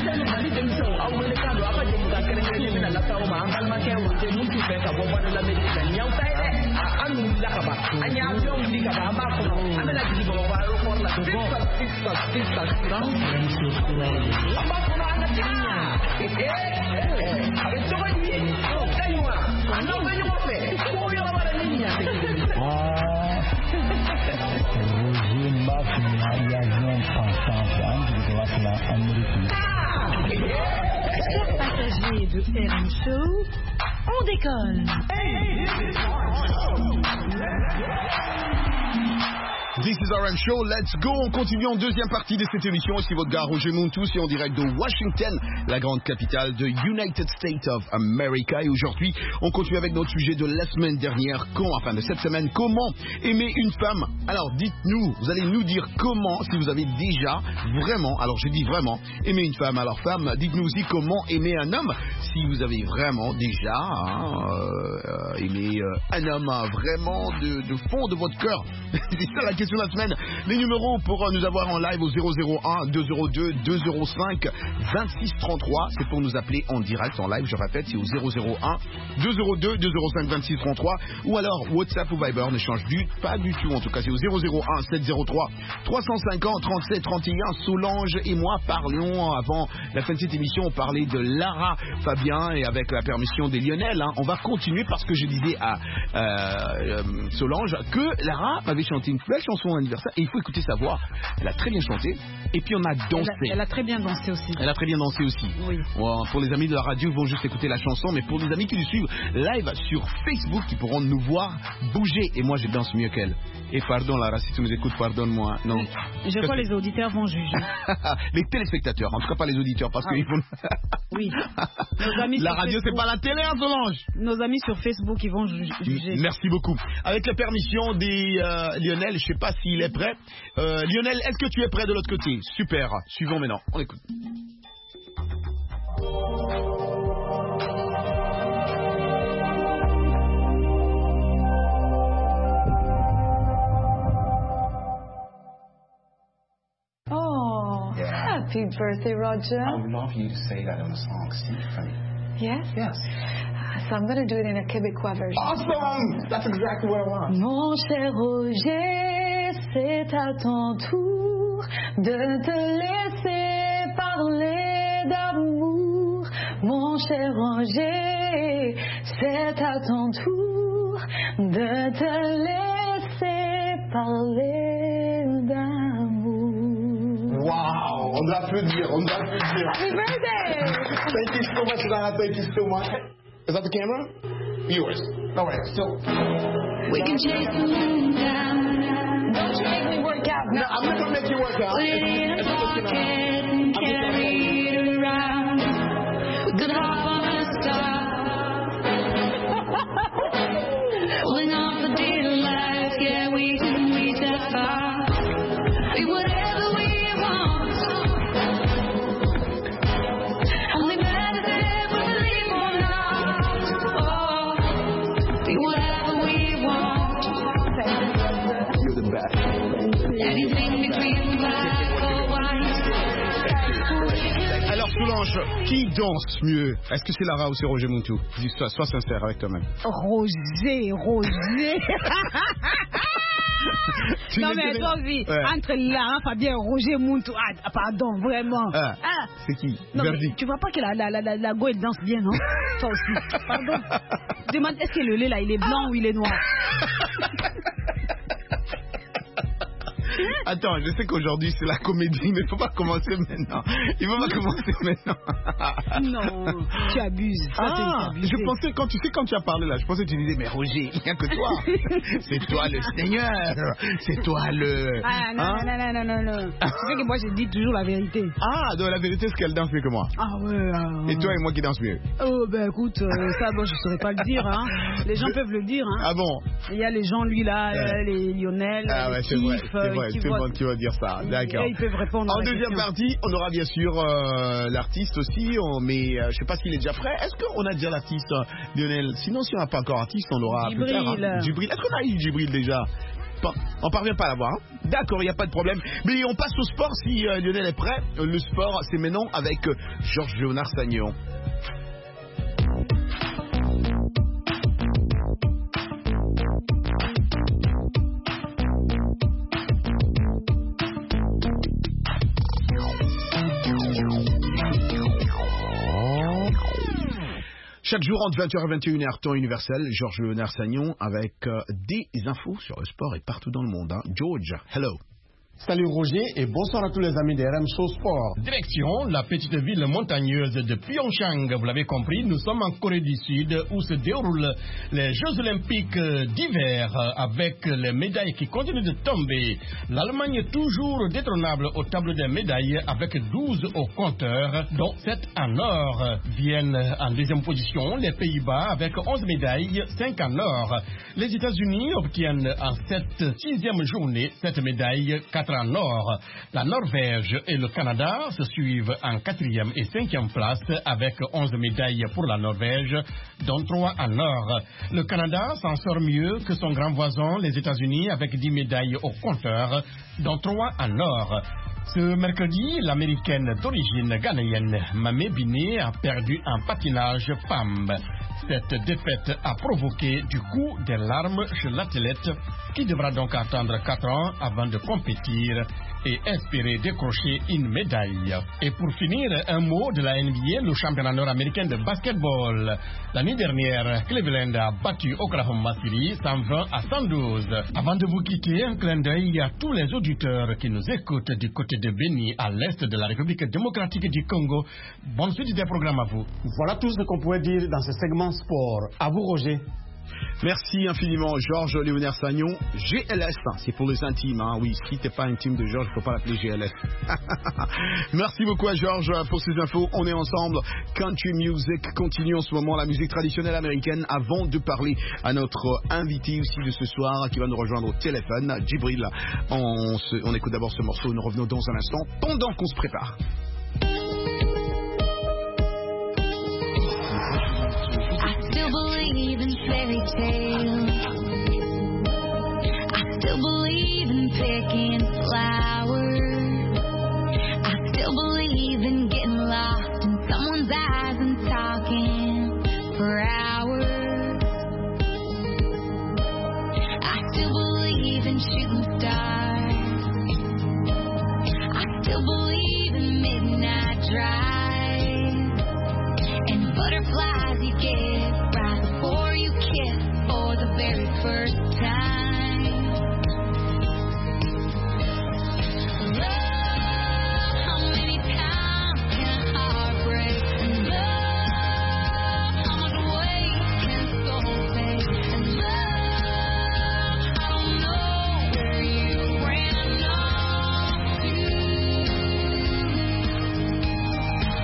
Chers passagers de R M Show, on décolle. This is R M Show, let's go. On continue en deuxième partie de cette émission. Ici votre gars Roger Montou, c'est en direct de Washington, la grande capitale de United States of America. Et aujourd'hui, on continue avec notre sujet de la semaine dernière, quand, enfin de cette semaine, comment aimer une femme. Alors dites-nous, vous allez nous dire comment, si vous avez déjà vraiment, alors je dis vraiment, aimer une femme. Alors femme, dites-nous aussi comment aimer un homme, si vous avez vraiment déjà hein, euh, aimé euh, un homme hein, vraiment de, de fond de votre cœur. C'est ça la question de la semaine. Les numéros pour nous avoir en live au zéro zéro un deux zéro deux deux zéro cinq vingt-six trente-trois. C'est pour nous appeler en direct, en live, je répète, c'est au zéro zéro un deux zéro deux deux zéro cinq vingt-six trente-trois. Ou alors WhatsApp ou Viber ne change du, pas du tout. En tout cas, c'est au zéro zéro un sept zéro trois trois cent cinquante trente-sept trente et un. Solange et moi parlions avant la fin de cette émission, on parlait de Lara Fabien et avec la permission des Lionel, hein, on va continuer parce que je disais à euh, euh, Solange que Lara avait chanté une belle chanson anniversaire et il faut écouter sa voix. Elle a très bien chanté et puis on a dansé. Elle a, elle a très bien dansé aussi. Elle a très bien dansé aussi. Oui. Bon, pour les amis de la radio, ils vont juste écouter la chanson, mais pour les amis qui nous suivent live sur Facebook, ils pourront nous voir bouger. Et moi, je danse mieux qu'elle. Et pardon, Lara, si tu nous écoutes, pardonne-moi. Non. Je crois que les auditeurs vont juger. Les téléspectateurs, en tout cas pas les auditeurs, parce ah, qu'ils vont. Oui. Nos amis la sur radio, Facebook, c'est pas la télé, hein, Solange. Nos amis sur Facebook, ils vont ju- juger. Merci beaucoup. Avec la permission des euh, Lionel, je sais pas s'il est prêt. Euh, Lionel, est-ce que tu es prêt de l'autre côté? Super. Suivons maintenant. On écoute. Oh, Yeah. happy birthday, Roger. I would love you to say that on a song, Steve. Funny. Yes? Yes. So I'm going to do it in a Québécois version. Awesome! That's exactly what I want. Mon cher Roger, c'est à ton tour de te laisser parler d'amour. Mon cher Roger, c'est à ton tour de te laisser parler d'amour. Wow! On doit applaudir, on doit applaudir. Happy birthday! Thank you so much, Lana. Thank you so much. Is that the camera? Yours. All right, so. We can chase the moon down. Don't you make me work out. No, I'm not going to make you work out. Put it in a pocket and carry it around. We could hop on a star. Pulling off the daylight, yeah, we can reach that far. Be whatever we want. Only matters if we believe or not. Oh, be whatever we want. You're the best. Anything between black or white. Alors Solange, qui danse mieux? Est-ce que c'est Lara ou c'est Roger Montou? Dis-toi, sois sincère avec toi-même. Roger, Roger. Tu non les mais connais- toi aussi, Ouais. entre Lara Fabien et Roger Montou, ah pardon, vraiment. Ah, Ah. c'est qui? Non, mais Verdi. tu vois pas que la, la, la, la, la go elle danse bien, non? Toi aussi. Pardon. Demande, est-ce que le lait là il est blanc ou il est noir? Attends, je sais qu'aujourd'hui c'est la comédie, mais il ne faut pas commencer maintenant. Il ne faut pas commencer maintenant. Non, tu abuses. Ça, Ah, c'est je pensais, quand tu sais, quand tu as parlé là, je pensais que tu disais, mais Roger, il n'y a que toi. C'est toi le Seigneur. C'est toi le. Ah, non, Hein? non, non, non, non, non. Tu sais que moi, je dis toujours la vérité. Ah, donc la vérité, c'est qu'elle danse mieux que moi. Ah ouais. ah, Et toi et moi qui danse mieux. Oh, ben écoute, euh, ça, bon, je ne saurais pas le dire. Hein. Les gens peuvent le dire. Hein. Ah bon? Il y a les gens, lui, là, Ouais. euh, les Lionel, Ah ouais, les c'est vrai, Kif, c'est euh, vrai, qui c'est voient- bon qui va dire ça. D'accord. Et ils peuvent répondre à En la deuxième question. partie, on aura bien sûr euh, l'artiste aussi, on- mais euh, je sais pas s'il est déjà prêt. Est-ce qu'on a déjà l'artiste, euh, Lionel? Sinon, si on n'a pas encore artiste, on l'aura plus tard. Djibril. Hein. Djibril. Est-ce qu'on a eu Djibril déjà? Pas- On parvient pas à l'avoir. Hein. D'accord, il n'y a pas de problème. Mais on passe au sport si euh, Lionel est prêt. Euh, Le sport, c'est maintenant avec euh, Georges Léonard Sagnon. Chaque jour entre vingt heures et vingt et une heures, temps universel, Georges Léonard Sagnon avec euh, des infos sur le sport et partout dans le monde. Hein. George, hello. Salut Roger et bonsoir à tous les amis de R M Show Sport. Direction la petite ville montagneuse de Pyeongchang. Vous l'avez compris, nous sommes en Corée du Sud où se déroulent les Jeux Olympiques d'hiver avec les médailles qui continuent de tomber. L'Allemagne toujours détrônable aux tables des médailles avec douze au compteur, dont sept en or. Viennent en deuxième position les Pays-Bas avec onze médailles, cinq en or. Les États-Unis obtiennent en cette sixième journée sept médailles, quatre en or. La Norvège et le Canada se suivent en quatrième et cinquième place avec onze médailles pour la Norvège, dont trois en or. Le Canada s'en sort mieux que son grand voisin, les États-Unis, avec dix médailles au compteur, dont trois en or. Ce mercredi, l'américaine d'origine ghanéenne Mamé Biné a perdu en patinage femme. Cette défaite a provoqué du coup des larmes chez l'athlète qui devra donc attendre quatre ans avant de compétir et espérer décrocher une médaille. Et pour finir, un mot de la N B A, le championnat nord-américain de basketball. L'année dernière, Cleveland a battu Oklahoma City cent vingt à cent douze. Avant de vous quitter, un clin d'œil à tous les auditeurs qui nous écoutent du côté de Beni, à l'est de la République démocratique du Congo. Bonne suite des programmes à vous. Voilà tout ce qu'on pouvait dire dans ce segment sport. À vous Roger. Merci infiniment, Georges Léonard Sagnon. G L S, c'est pour les intimes. Hein. Oui, si t'es pas intime de Georges, il ne faut pas l'appeler G L S. Merci beaucoup à Georges pour ces infos. On est ensemble. Country Music continue en ce moment, la musique traditionnelle américaine, avant de parler à notre invité aussi de ce soir qui va nous rejoindre au téléphone, Djibril. On, se, on écoute d'abord ce morceau, nous revenons dans un instant pendant qu'on se prépare. Fairy tales. I still believe in picking flowers. I still believe in getting lost in someone's eyes and talking for hours. I still believe in shooting stars. I still believe in midnight drives and butterflies you get right before you kiss for the very first time. Love, how many times can a heart break? And love, how much weight can a soul take? And love, I don't know where you ran off to.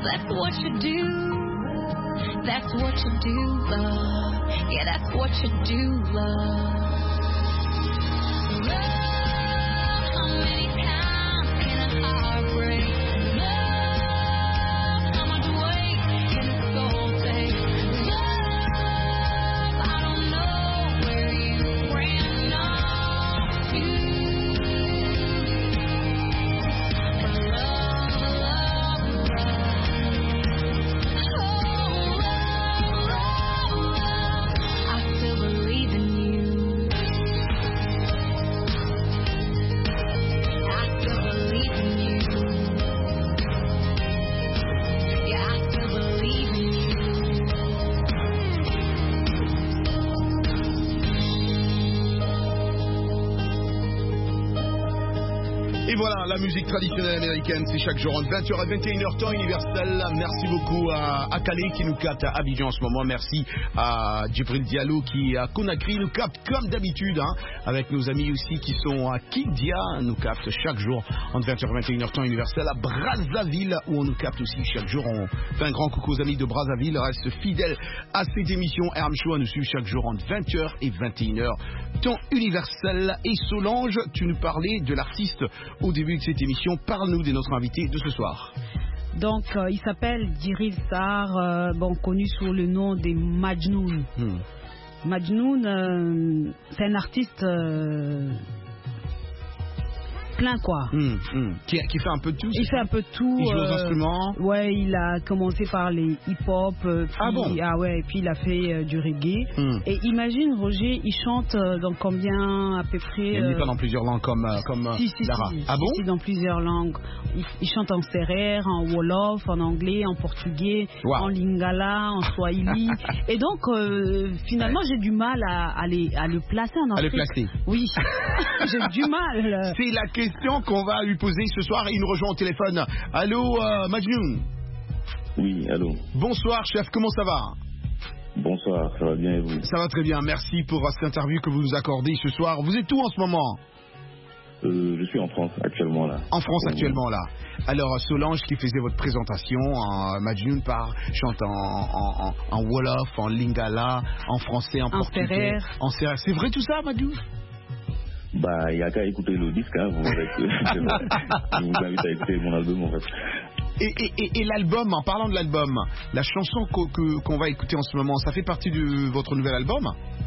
that's what you do. That's what you do, love. Yeah, that's what you do, love. Love, how many times can a heart break? Love, how much weight can a soul take? Love, I don't know where you ran off to. But love, love, love. I still believe in you. I still believe in you. Yeah, I still believe in you. Et voilà, la musique traditionnelle américaine, c'est chaque jour entre vingt heures et vingt et une heures temps universel. Merci beaucoup à Akale qui nous capte à Abidjan en ce moment. Merci à Djibril Diallo qui à Conakry nous capte comme d'habitude, hein, avec nos amis aussi qui sont à Kidia, nous capte chaque jour entre vingt heures et vingt et une heures temps universel. À Brazzaville où on nous capte aussi chaque jour. On fait un grand coucou aux amis de Brazzaville. Reste fidèle à cette émission R M Show à nous suivre chaque jour entre vingt heures et vingt et une heures temps universel. Et Solange, tu nous parlais de l'artiste au début de cette émission. Parle-nous de notre invité de ce soir. Donc, euh, il s'appelle Djibril Sarr, euh, bon, connu sous le nom de Majnoun. Hmm. Majnoun, euh, c'est un artiste euh, plein, quoi. Hmm, hmm. Qui, qui fait un peu de tout. Il fait un peu de tout. Il joue aux euh, instruments. Ouais, il a commencé par les hip-hop. euh, puis- Ah bon Ah ouais, et puis il a fait euh, du reggae. Hmm. Et imagine, Roger, il chante euh, dans combien à peu près Il n'est euh, pas dans plusieurs langues comme, euh, comme euh, si, si, Lara. si, Ah si, bon si, dans plusieurs langues. Il, il chante en serer, en wolof, en anglais, en portugais, Wow. en lingala, en swahili. Et donc, euh, finalement, j'ai du mal à, à, les- à le placer en À le Afrique. placer. Oui, j'ai du mal. C'est la question qu'on va lui poser ce soir. Il nous rejoint au téléphone. Allô, euh, Majnoun. Oui, allô. Bonsoir, chef. Comment ça va? Bonsoir, ça va bien et vous? Ça va très bien. Merci pour euh, cette interview que vous nous accordez ce soir. Vous êtes où en ce moment? euh, Je suis en France actuellement là. En France Euh, actuellement là. Alors Solange qui faisait votre présentation, en Majnoun par chante en, en, en, en wolof, en lingala, en français, en, En portugais, serer. en serer. C'est vrai tout ça, Majnoun? Bah, il n'y a qu'à écouter le disque, hein, vous verrez que je vous invite à écouter mon album en fait. Et, et, et, et l'album, en parlant de l'album, la chanson qu'o- que- qu'on va écouter en ce moment, ça fait partie de votre nouvel album?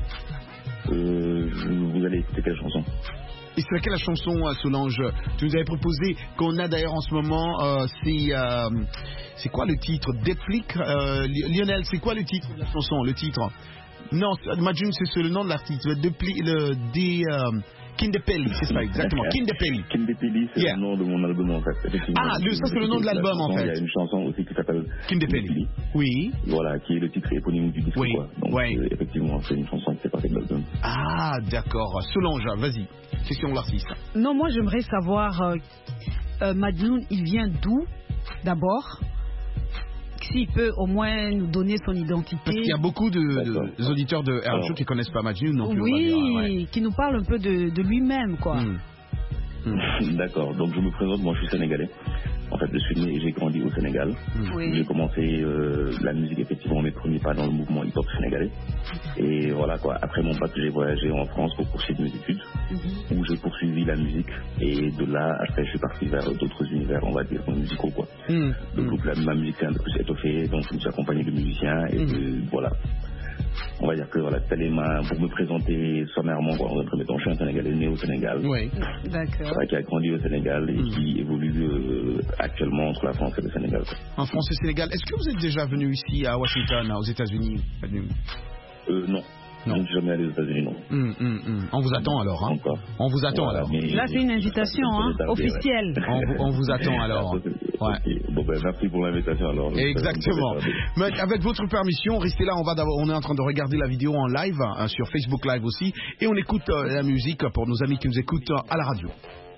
Euh, vous allez écouter quelle chanson? Et c'est laquelle la chanson, euh, Solange? Tu nous avais proposé, qu'on a d'ailleurs en ce moment, euh, c'est euh, c'est quoi le titre? Déflic euh, Lionel, c'est quoi le titre de la chanson? Le titre? Non, Majnoun, c'est le nom de l'artiste. Dépli- Le des euh, Kindepeli, c'est ça exactement. Kindepeli. Kindepeli, c'est Yeah. le nom de mon album en fait. Effectivement. Ah, le- ça, c'est le nom de l'album, en Il y fait. a une chanson aussi qui s'appelle Kindepeli. Oui. Voilà, qui est le titre éponyme du disque. Oui. Quoi. Donc, Ouais. euh, effectivement, c'est une chanson qui fait partie de l'album. Ah, d'accord. Solange, vas-y. Question de l'artiste. Non, moi, j'aimerais savoir, euh, euh, Majnoun, il vient d'où, d'abord? S'il peut au moins nous donner son identité. Parce qu'il y a beaucoup de, de- des auditeurs de R M Show qui ne connaissent pas Majnoun non plus. on va Oui, dire, hein, ouais. qui nous parle un peu de, de lui-même, quoi. Hmm. D'accord, donc je me présente, moi je suis sénégalais. En fait, je suis né et j'ai grandi au Sénégal. Oui. J'ai commencé euh, la musique, effectivement, mes premiers pas dans le mouvement hip-hop sénégalais. Et voilà quoi, après mon bac, j'ai voyagé en France pour poursuivre mes études, où j'ai poursuivi la musique. Et de là, après, je suis parti vers d'autres univers, on va dire, musicaux quoi. Hmm. Donc la, ma musique s'est un peu plus étoffée, donc je me suis accompagné de musiciens et de, voilà. On va dire que voilà, c'était les mains pour me présenter sommairement, quoi. En premier temps, je suis un Sénégalais né au Sénégal. Oui. D'accord. Voilà, qui a grandi au Sénégal et qui évolue euh, actuellement entre la France et le Sénégal. quoi. En France et Sénégal. Est-ce que vous êtes déjà venu ici à Washington, aux États-Unis? Euh, non. Non. Je ne suis jamais allé aux États-Unis, non. Hum, hum, hum. On vous attend alors. Hein. Encore. On vous attend Voilà, alors. mais- Là, c'est une invitation, hein, officielle. On, vous- on vous attend alors. Ok. Ouais. Bon, ben, merci pour l'invitation alors. Exactement. Mais avec votre permission, restez là. On va d'abord, on est en train de regarder la vidéo en live hein, sur Facebook Live aussi, et on écoute euh, la musique pour nos amis qui nous écoutent euh, à la radio.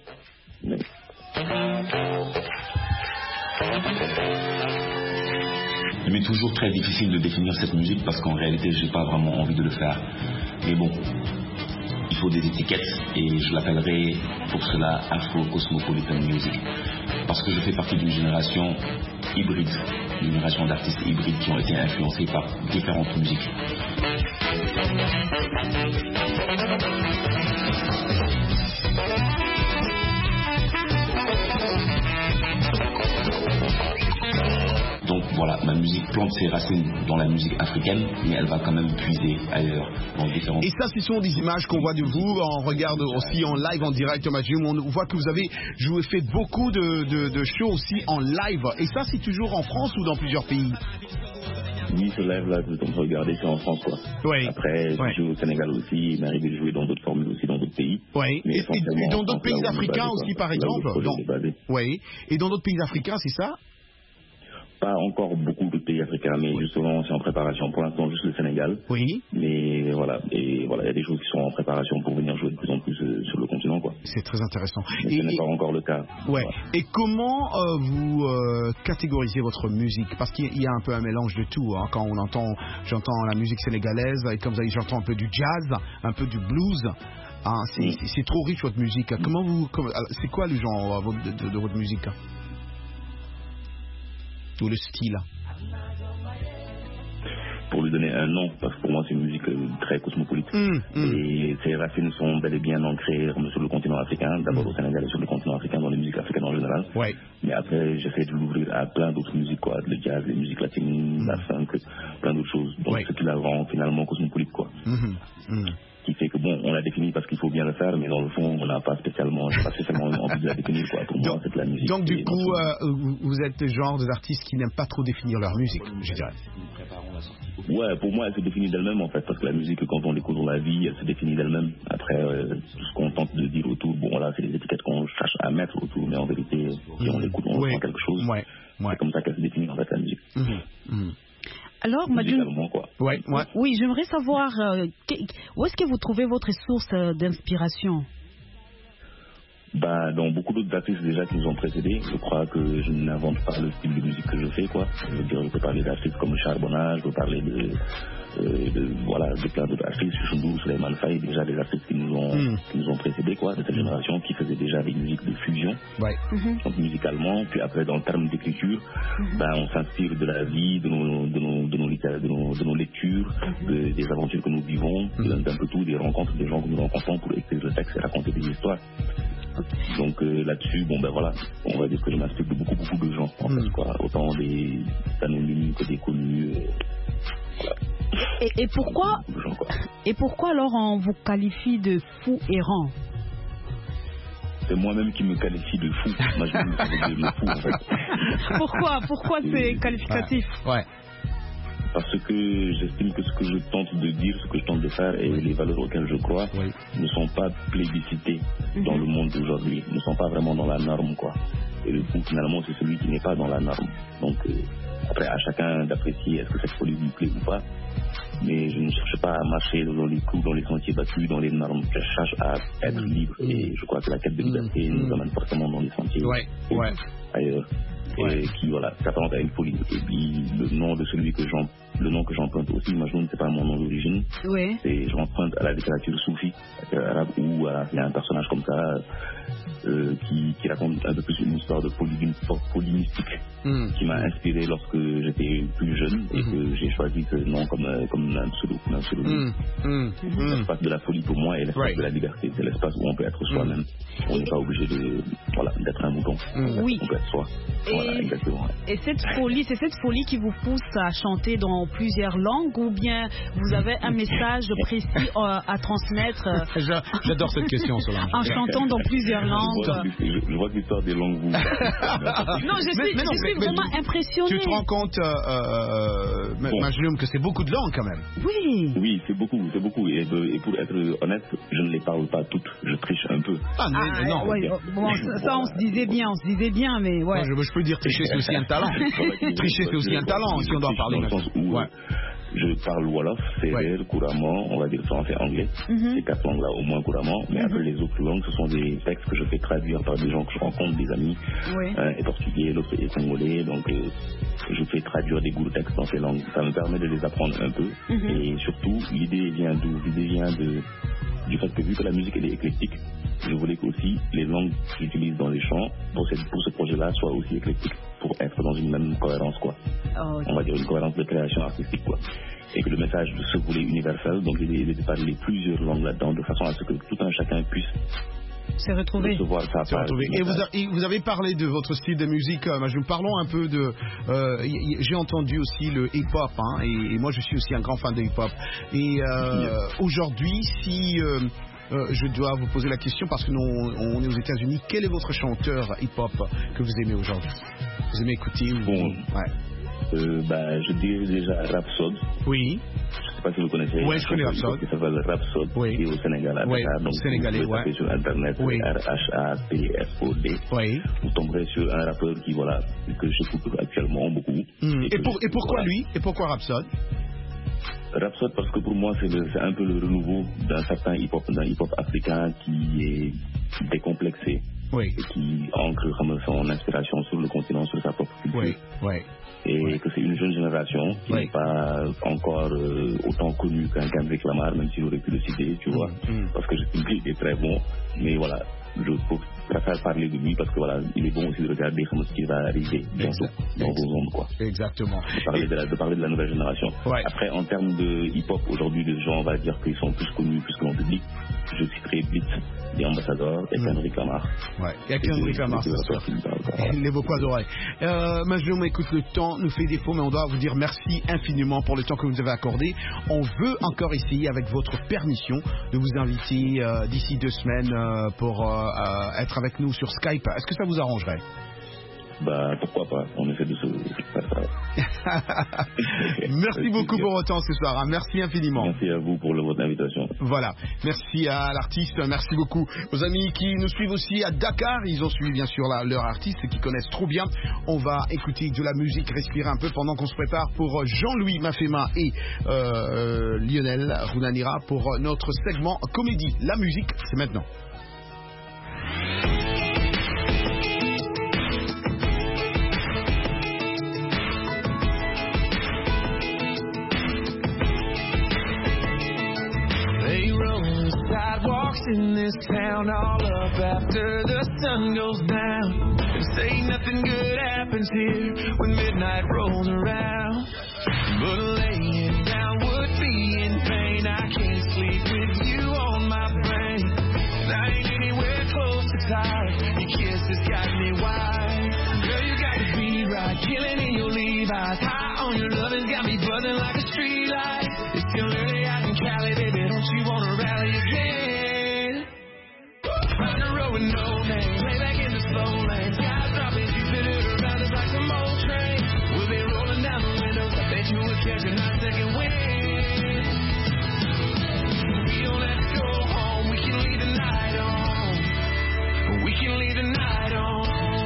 Il m'est toujours très difficile de définir cette musique parce qu'en réalité, j'ai pas vraiment envie de le faire. Mais bon, il faut des étiquettes et je l'appellerai pour cela Afro Cosmopolitan Music parce que je fais partie d'une génération hybride une génération d'artistes hybrides qui ont été influencés par différentes musiques. Donc voilà, ma musique plante ses racines dans la musique africaine, mais elle va quand même puiser ailleurs, dans différents... Et ça, ce sont des images qu'on voit de vous. On regarde aussi en live, en direct au Magium. On voit que vous avez joué, fait beaucoup de, de, de shows aussi en live. Et ça, c'est toujours en France ou dans plusieurs pays? Oui, ce live-là que vous êtes en train de regarder, c'est en France, quoi. Oui. Après, Oui. je joue au Sénégal aussi, il m'arrive de jouer dans d'autres formules aussi, dans d'autres pays. Oui. Mais Et, et- essentiellement et dans en d'autres France, là pays où on est africains basé, aussi, quoi. par Là où le exemple? projet Dans- est basé. Oui. Et dans d'autres pays africains, c'est ça? Pas encore beaucoup de pays africains, mais justement, c'est en préparation. Pour l'instant, juste le Sénégal. Oui. Mais voilà, et voilà, il y a des choses qui sont en préparation pour venir jouer de plus en plus euh, sur le continent, quoi. C'est très intéressant. Mais ce n'est pas encore le cas. Ouais. Et comment euh, vous euh, catégorisez votre musique? Parce qu'il y a un peu un mélange de tout. Hein. Quand on entend, j'entends la musique sénégalaise, et comme vous avez dit, j'entends un peu du jazz, un peu du blues. Hein, c'est, Mm. c'est- c'est trop riche votre musique. Comment vous, comment- alors, c'est quoi le genre euh, de, de- de votre musique? Hein? Ou le style? Pour lui donner un nom, parce que pour moi c'est une musique euh, très cosmopolite. Mm, mm. Et ses racines sont bel et bien ancrées sur le continent africain, d'abord au Sénégal et sur le continent africain, dans les musiques africaines en général. Ouais. Mais après, j'essaie de l'ouvrir à plein d'autres musiques, quoi, le jazz, les musiques latines, la funk, plein d'autres choses. Donc Ouais. ce qui la rend finalement cosmopolite, quoi. Mhm, mhm. Qui fait que bon, on l'a définit parce qu'il faut bien le faire, mais dans le fond, on n'a pas spécialement, j'ai pas spécialement envie de la définir, quoi. Pour moi, c'est de la musique. Donc du Et coup, euh, vous, vous êtes le genre d'artistes qui n'aiment pas trop définir leur musique, je dirais. Ouais, pour moi, elle se définit d'elle-même en fait, parce que la musique, quand on l'écoute dans la vie, elle se définit d'elle-même. Après, euh, tout ce qu'on tente de dire autour, bon voilà, c'est des étiquettes qu'on cherche à mettre autour, mais en vérité, si on l'écoute, on Ouais. ressent quelque chose. Ouais. Ouais. C'est comme ça qu'elle se définit en fait, la musique. Mhm, mhm. Alors, Madjoun, Musicalement, quoi. Ouais, ouais. oui, j'aimerais savoir euh, que- où est-ce que vous trouvez votre source euh, d'inspiration? Bah, dans beaucoup d'autres artistes déjà qui nous ont précédés, je crois que je n'invente pas le style de musique que je fais, quoi. Je veux dire, je peux parler d'artistes comme Charbonnat, je peux parler de, euh, de voilà, de plein d'autres artistes, Chouchoundou, Souleymane Faye, déjà des artistes qui nous ont, Mm. qui nous ont précédés, quoi, de cette génération, qui faisaient déjà des musiques de fusion. Ouais. Donc musicalement, puis après dans le terme d'écriture, ben, on s'inspire de la vie, de nos, de nos, de nos, littéra- de nos, de nos lectures, de- des aventures que nous vivons, d'un d'un peu tout, des rencontres, des gens que nous rencontrons pour écrire le texte et raconter des histoires. Donc euh, là-dessus, bon ben voilà, on va dire que je m'inspire de beaucoup beaucoup de gens, en fait, quoi, autant des anonymes que des connus. euh, voilà. Et, et pourquoi Beaucoup de gens, quoi. et pourquoi alors on vous qualifie de fou errant? C'est moi-même qui me qualifie de fou. Moi, je me qualifie de fou, en fait. Pourquoi Pourquoi c'est qualificatif? Ouais. Parce que j'estime que ce que je tente de dire, ce que je tente de faire et les valeurs auxquelles je crois ne sont pas plébiscitées dans le monde d'aujourd'hui, ne sont pas vraiment dans la norme, quoi. Et le fou, finalement, c'est celui qui n'est pas dans la norme. Donc, euh, après, à chacun d'apprécier est-ce que cette folie lui plaît ou pas. Mais je ne cherche pas à marcher dans les clous, dans les sentiers battus, dans les normes. Je cherche à être libre. Et je crois que la quête de liberté nous amène forcément dans les sentiers Ouais, ouais. ailleurs. Et qui, voilà, s'apparente à une folie. Et puis, le nom de celui que j'en, le nom que j'emprunte aussi, Majnoun, c'est pas mon nom d'origine. Oui. Et je l'emprunte à la littérature soufie euh, arabe où euh, il y a un personnage comme ça euh, qui, qui raconte un peu plus une histoire de folie, d'une forte folie mystique Mm. qui m'a inspiré lorsque j'étais plus jeune et que j'ai choisi ce nom comme, euh, comme un pseudo. Un pseudonyme. Mm. Mm. Mm. L'espace de la folie pour moi et l'espace Right. de la liberté. C'est l'espace où on peut être soi-même. On n'est pas obligé de, voilà, d'être un mouton. Oui. On peut être soi. Voilà, Et, exactement. et cette folie, c'est cette folie qui vous pousse à chanter dans plusieurs langues ou bien vous avez un message précis euh, à transmettre euh, J'a- J'adore cette question, Solange. en chantant dans plusieurs Je langues? vois que- Je, je vois que l'histoire des langues vous. Non, je suis, Mais- mais non, je suis mais- mais vraiment tu- impressionnée. Tu te rends compte, euh, euh, Bon. Majnoun, que c'est beaucoup de langues quand même. Oui. Oui, c'est beaucoup, c'est beaucoup. Et, euh, et pour être honnête, je ne les parle pas toutes. Je triche un peu. Ah, mais- Ah, non. ouais, bon, ça, ça, on se disait bien, on se disait bien, mais ouais. Moi, je, je peux dire tricher, c'est aussi un talent. Tricher, c'est aussi un talent, si on doit en parler. Dans le sens où Ouais. je parle Wolof, Serer, couramment, on va dire français, anglais. Mhm. Ces quatre langues-là au moins couramment. Mais après les autres langues, ce sont des textes que je fais traduire par des gens que je rencontre, des amis. Oui. Un est portugais, l'autre est congolais. Donc euh, je fais traduire des bouts de textes dans ces langues. Ça me permet de les apprendre un peu. Mhm. Et surtout, l'idée vient d'où? L'idée vient de, du fait que vu que la musique elle est éclectique, je voulais qu'aussi les langues que j'utilise dans les chants pour, cette, pour ce projet-là soient aussi éclectiques, pour être dans une même cohérence, quoi. Oh, okay. on va dire une cohérence de création artistique, quoi. Et que le message se voulait universel, donc il est de parler plusieurs langues là-dedans, de façon à ce que tout un chacun puisse se retrouver. recevoir sa Se retrouver. Et vous, a, et vous avez parlé de votre style de musique, euh, nous parlons un peu de... Euh, y, y, j'ai entendu aussi le hip-hop, hein, et, et moi je suis aussi un grand fan de hip-hop. Et euh, aujourd'hui, si... Euh, Euh, je dois vous poser la question parce que nous on est aux États-Unis. Quel est votre chanteur hip-hop que vous aimez aujourd'hui? Vous aimez écouter ou... Bon, ouais. euh, bah, je dirais déjà Rapsod. Oui. Je sais pas si vous connaissez. Oui, je connais Rapsod. Qui s'appelle Rapsod, oui. Qui est au Sénégal, à oui. Dakar. Donc Sénégalais, vous pouvez taper ouais. sur Internet, oui. R H A P S O D. Oui. Vous tomberez sur un rappeur qui, voilà, que j'écoute actuellement beaucoup. Mmh. Et, et, pour, et pourquoi voilà. lui? Et pourquoi Rapsod? Rapsod parce que pour moi c'est, le, c'est un peu le renouveau d'un certain hip-hop, d'un hip-hop africain qui est décomplexé, oui. Et qui ancre comme son inspiration sur le continent, sur sa propre culture. Oui. Oui. Et oui. que c'est une jeune génération qui oui. n'est pas encore euh, autant connue qu'un Kendrick Lamar, même s'il aurait pu le citer, tu vois, mm. parce que je trouve qu'il est très bon, mais voilà, je préfère parler de lui parce que voilà, il est bon aussi de regarder comment ce qui va arriver bientôt dans vos ondes, quoi. Exactement. De parler de, la, de parler de la nouvelle génération. Ouais. Après, en termes de hip-hop, aujourd'hui, les gens, on va dire qu'ils sont plus connus, plus que mon public. Je citerai Blitz, The Ambassador et Kendrick mm. Lamar. Ouais, il y a Kendrick Lamar, c'est sûr. Les beaux poils d'oreilles. Euh, Majnoum, écoute, le temps nous fait défaut, mais on doit vous dire merci infiniment pour le temps que vous nous avez accordé. On veut encore essayer, avec votre permission, de vous inviter euh, d'ici deux semaines euh, pour euh, euh, être avec nous sur Skype. Est-ce que ça vous arrangerait? Bah pourquoi pas, on essaie de se faire ça. Merci beaucoup pour votre temps ce soir, hein. Merci infiniment. Merci à vous pour le, votre invitation. Voilà, merci à l'artiste, merci beaucoup aux amis qui nous suivent aussi à Dakar, ils ont suivi bien sûr la, leur artiste qui connaissent trop bien. On va écouter de la musique, respirer un peu pendant qu'on se prépare pour Jean-Louis Mafema et euh, Lionel Runanira pour notre segment comédie. La musique, c'est maintenant. In this town, all up after the sun goes down. They say nothing good happens here when midnight rolls around. But laying down would be in vain. I can't sleep with you on my brain. And I ain't anywhere close to tired. Your kiss has got me wild. Girl, you got to be right, killing in your Levi's. High on your love has got me buzzing like a street light. It's still early out in Cali, baby, don't you wanna rally again? On the road with no name, way back in the slow lane. Skies dropping, you fit it around us like some old train. We'll be rolling down the windows, I bet you would catch a nine second wind. We don't have to go home, we can leave the night on. We can leave the night on.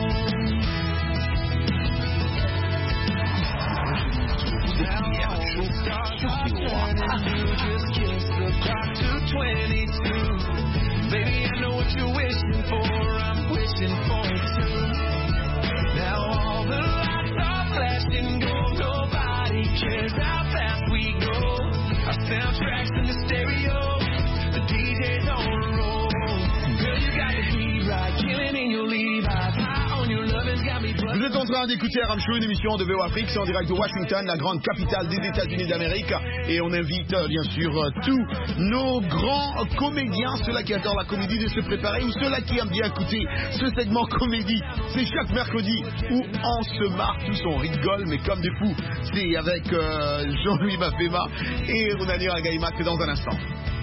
Now all the stars are turning, you just kiss the clock to twenty-two. Baby, I know what you're wishing for, I'm wishing for it too. Now all the lights are flashing gold, nobody cares how fast we go. Our soundtracks in the stereo, the D J's on a roll. Girl, you got to be right, killing in your Levi's. High on your love has got me. Vous êtes en train d'écouter R M Show, une émission de V O Afrique, c'est en direct de Washington, la grande capitale des États-Unis d'Amérique. Et on invite bien sûr tous nos grands comédiens, ceux-là qui adorent la comédie, de se préparer, ou ceux-là qui aiment bien écouter ce segment comédie. C'est chaque mercredi où on se marre tous, on rigole, mais comme des fous. C'est avec euh, Jean-Louis Mafema et Runanira Gaïma, c'est dans un instant.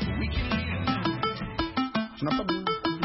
Je n'ai pas de...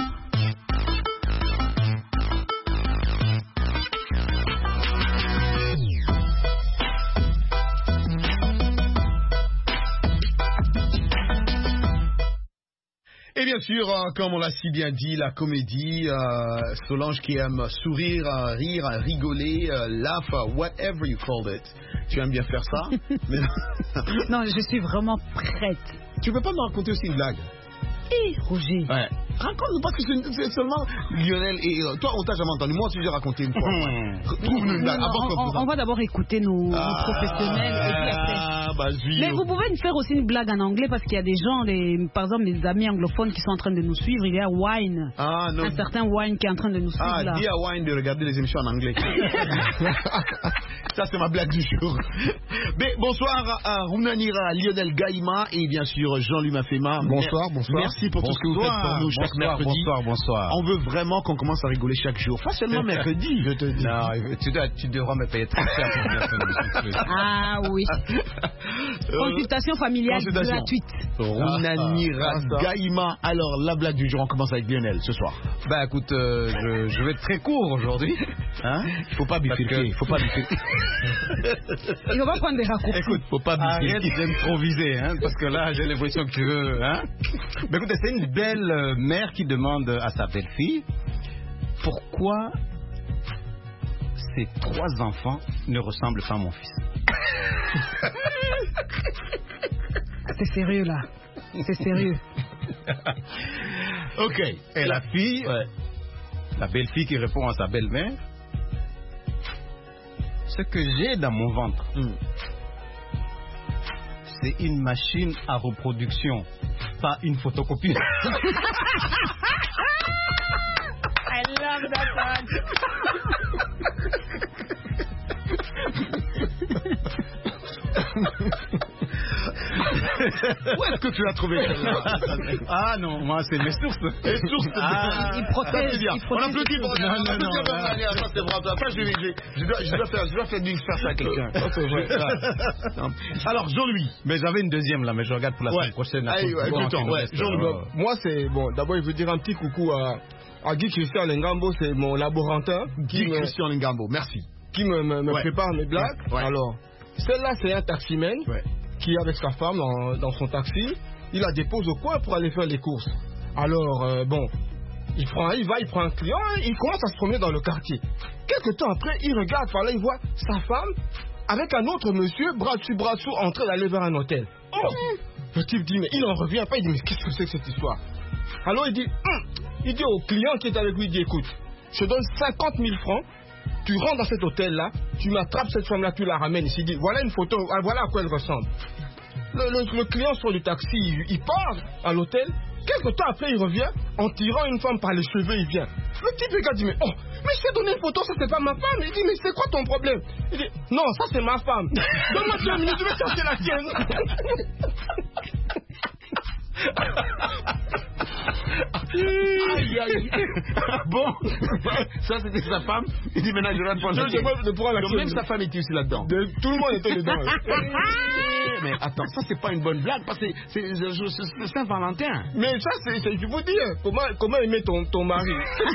Et bien sûr, euh, comme on l'a si bien dit, la comédie, euh, Solange qui aime sourire, euh, rire, rigoler, euh, laugh, whatever you call it. Tu aimes bien faire ça? Mais... Non, je suis vraiment prête. Tu peux pas me raconter aussi une blague? Eh, Roger. Ouais. Raconte-nous, parce que c'est, c'est seulement Lionel et euh, toi, on t'a jamais entendu. Moi aussi, j'ai raconté une fois. Mmh. Trouve-nous une date. Non, Avant on, qu'on on, on va d'abord écouter nos, ah, nos professionnels. Ah, bah, mais vous pouvez nous faire aussi une blague en anglais parce qu'il y a des gens, des, par exemple, mes amis anglophones qui sont en train de nous suivre. Il y a Wine, ah, non. un certain Wine qui est en train de nous suivre. Ah, là. dis à Wine de regarder les émissions en anglais. Ça, c'est ma blague du jour. Mais bonsoir à Rounanira, Lionel Gaïma et bien sûr Jean-Louis Mafema. Bonsoir, bonsoir. Merci pour bonsoir. tout ce que vous faites pour nous chaque bonsoir, mercredi. Bonsoir, bonsoir. On veut vraiment qu'on commence à rigoler chaque jour. Pas seulement mercredi, je te dis. Non, tu, dois, tu devras me payer très cher pour dire ça. Ah oui. Consultation familiale Consultation. gratuite. Rounanira, ah, ah, Gaïma. Alors, la blague du jour, on commence avec Lionel ce soir. Bah écoute, euh, je, je vais être très court aujourd'hui. Hein? Il faut pas bifurquer. Il faut pas bifurquer. Il va pas prendre des raccourcis. Écoute, faut pas arrête d'improviser, hein, parce que là, j'ai l'impression que tu veux. Hein. Mais écoutez, c'est une belle euh, mère qui demande à sa belle-fille pourquoi ces trois enfants ne ressemblent pas à mon fils. C'est sérieux là. C'est sérieux. Ok. Et la fille, ouais. La belle-fille qui répond à sa belle-mère, ce que j'ai dans mon ventre, mm. c'est une machine à reproduction, pas une photocopie. I love that one. Où est-ce que tu l'as trouvé celle-là? Ah non, moi c'est mes sources. Les sources. Ah, il protège. Bien. Il protège. On applaudit pour non, non, non, non, ça c'est vrai. Ça je, je, je, dois, je dois faire, je dois faire, faire ça à quelqu'un. C'est vrai. Alors Jean-Louis. Mais j'avais une deuxième là, mais je regarde pour la semaine prochaine. Allez, ouais, bon, temps, ouais. Jean-Louis. Moi c'est bon. D'abord, il veut dire un petit coucou à, à Guy Christian Lengambo, c'est mon laborantin. Guy Christian Lengambo, merci. Qui me, me, me ouais. prépare mes blagues. Ouais. Alors, celle-là, c'est un taximène ouais. qui est avec sa femme dans, dans son taxi. Il la dépose au coin pour aller faire les courses. Alors, euh, bon, il, prend, il va, il prend un client, il commence à se promener dans le quartier. Quelque temps après, il regarde par là, il voit sa femme avec un autre monsieur, bras dessus, bras dessous, en train d'aller vers un hôtel. Oh, le type dit, mais il en revient pas, il dit, mais qu'est-ce que c'est que cette histoire? Alors il dit, hum, il dit au client qui est avec lui, il dit, écoute, je te donne cinquante mille francs, tu rentres dans cet hôtel-là, tu m'attrapes cette femme-là, tu la ramènes ici, il dit, voilà une photo, voilà à quoi elle ressemble. Le, le, le client sort du taxi, il, il part à l'hôtel. Quelque temps après, il revient en tirant une femme par les cheveux, il vient. Le type regarde, dit, mais oh, mais je t'ai donné une photo, ça c'est pas ma femme. Il dit, mais c'est quoi ton problème? Il dit, non, ça c'est ma femme. Donne-moi deux minutes, je vais chercher la tienne. Aïe, aïe. Bon, ça c'était sa femme. Il dit maintenant je vais prendre la tienne. Donc même sa femme était aussi là-dedans. De, tout le monde était dedans. Mais attends, ça c'est pas une bonne blague parce que c'est Saint-Valentin. Mais ça c'est, je vous dis, comment, comment aimer ton, ton mari.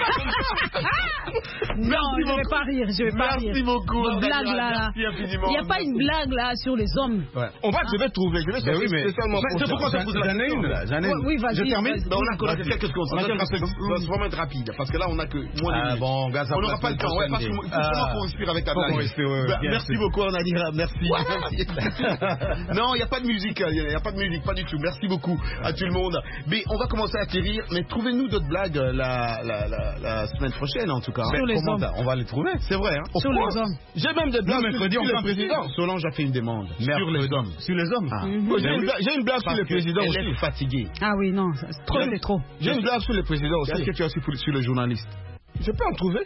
Non, je vais pas rire, je vais pas merci rire. Merci beaucoup. Une blague là. Il n'y a pas une blague là sur les hommes. Ouais. On va, je vais trouver, je vais chercher oui, spécialement pour ça. Pourquoi ça pose la J'en ai une là, j'en ai une. Oui, vas-y. Je termine. Vas-y. Ben, on a qu'on a quelques secondes. Ça va vraiment être rapide parce que là on a que moins de Ah minutes. bon, gars, ça on n'aura pas le temps, ouais, parce qu'il faut vraiment qu'on respire avec la blague. Merci beaucoup, on a dit merci. Non, il n'y a pas de musique, il n'y a pas de musique, pas du tout. Merci beaucoup à tout le monde. Mais on va commencer à acquérir, mais trouvez-nous d'autres blagues la, la, la, la semaine prochaine en tout cas. Sur les hommes. On va les trouver. C'est vrai, hein. Sur les hommes. J'ai même des blagues sur le président. Solange a fait une demande. Sur les hommes. Sur les hommes. Ah. Mm-hmm. J'ai une blague, j'ai une blague sur le président aussi. Elle est fatiguée. Ah oui, non, c'est trop, c'est trop. J'ai une blague sur le président aussi. Qu'est-ce que tu as aussi sur le journaliste? Je peux en trouver.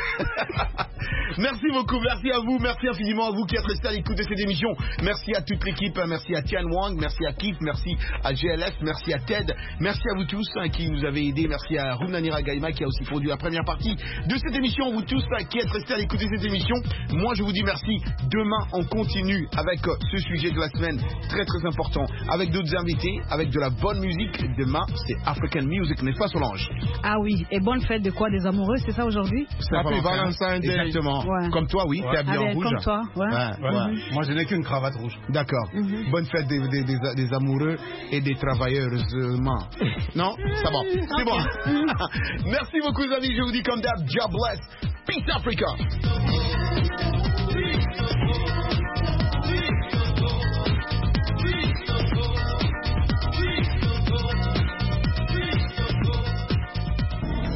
Merci beaucoup, merci à vous, merci infiniment à vous qui êtes restés à l'écoute de cette émission. Merci à toute l'équipe, merci à Tian Wang, merci à Kif, merci à G L F, merci à Ted, merci à vous tous hein, qui nous avez aidés, merci à Rounanira Gaïma qui a aussi produit la première partie de cette émission, vous tous hein, qui êtes restés à l'écoute de cette émission. Moi je vous dis merci, demain on continue avec euh, ce sujet de la semaine très très important, avec d'autres invités, avec de la bonne musique. Demain c'est African Music, n'est-ce pas Solange? Ah oui, et bonne fête de quoi, des amoureux, c'est ça aujourd'hui? C'est Happy Valentine's Day. Exactement. Ouais. Comme toi, oui, ouais. T'es habillé ah, en rouge. Comme toi, ouais. ouais, ouais. Mm-hmm. Moi, je n'ai qu'une cravate rouge. D'accord. Mm-hmm. Bonne fête des, des, des, des amoureux et des travailleurs. Non, ça va. C'est bon. Merci beaucoup, les amis. Je vous dis comme d'hab, God bless. Peace Africa.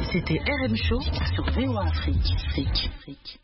C'était R M Show sur V O A Afrique. Afrique. Afrique.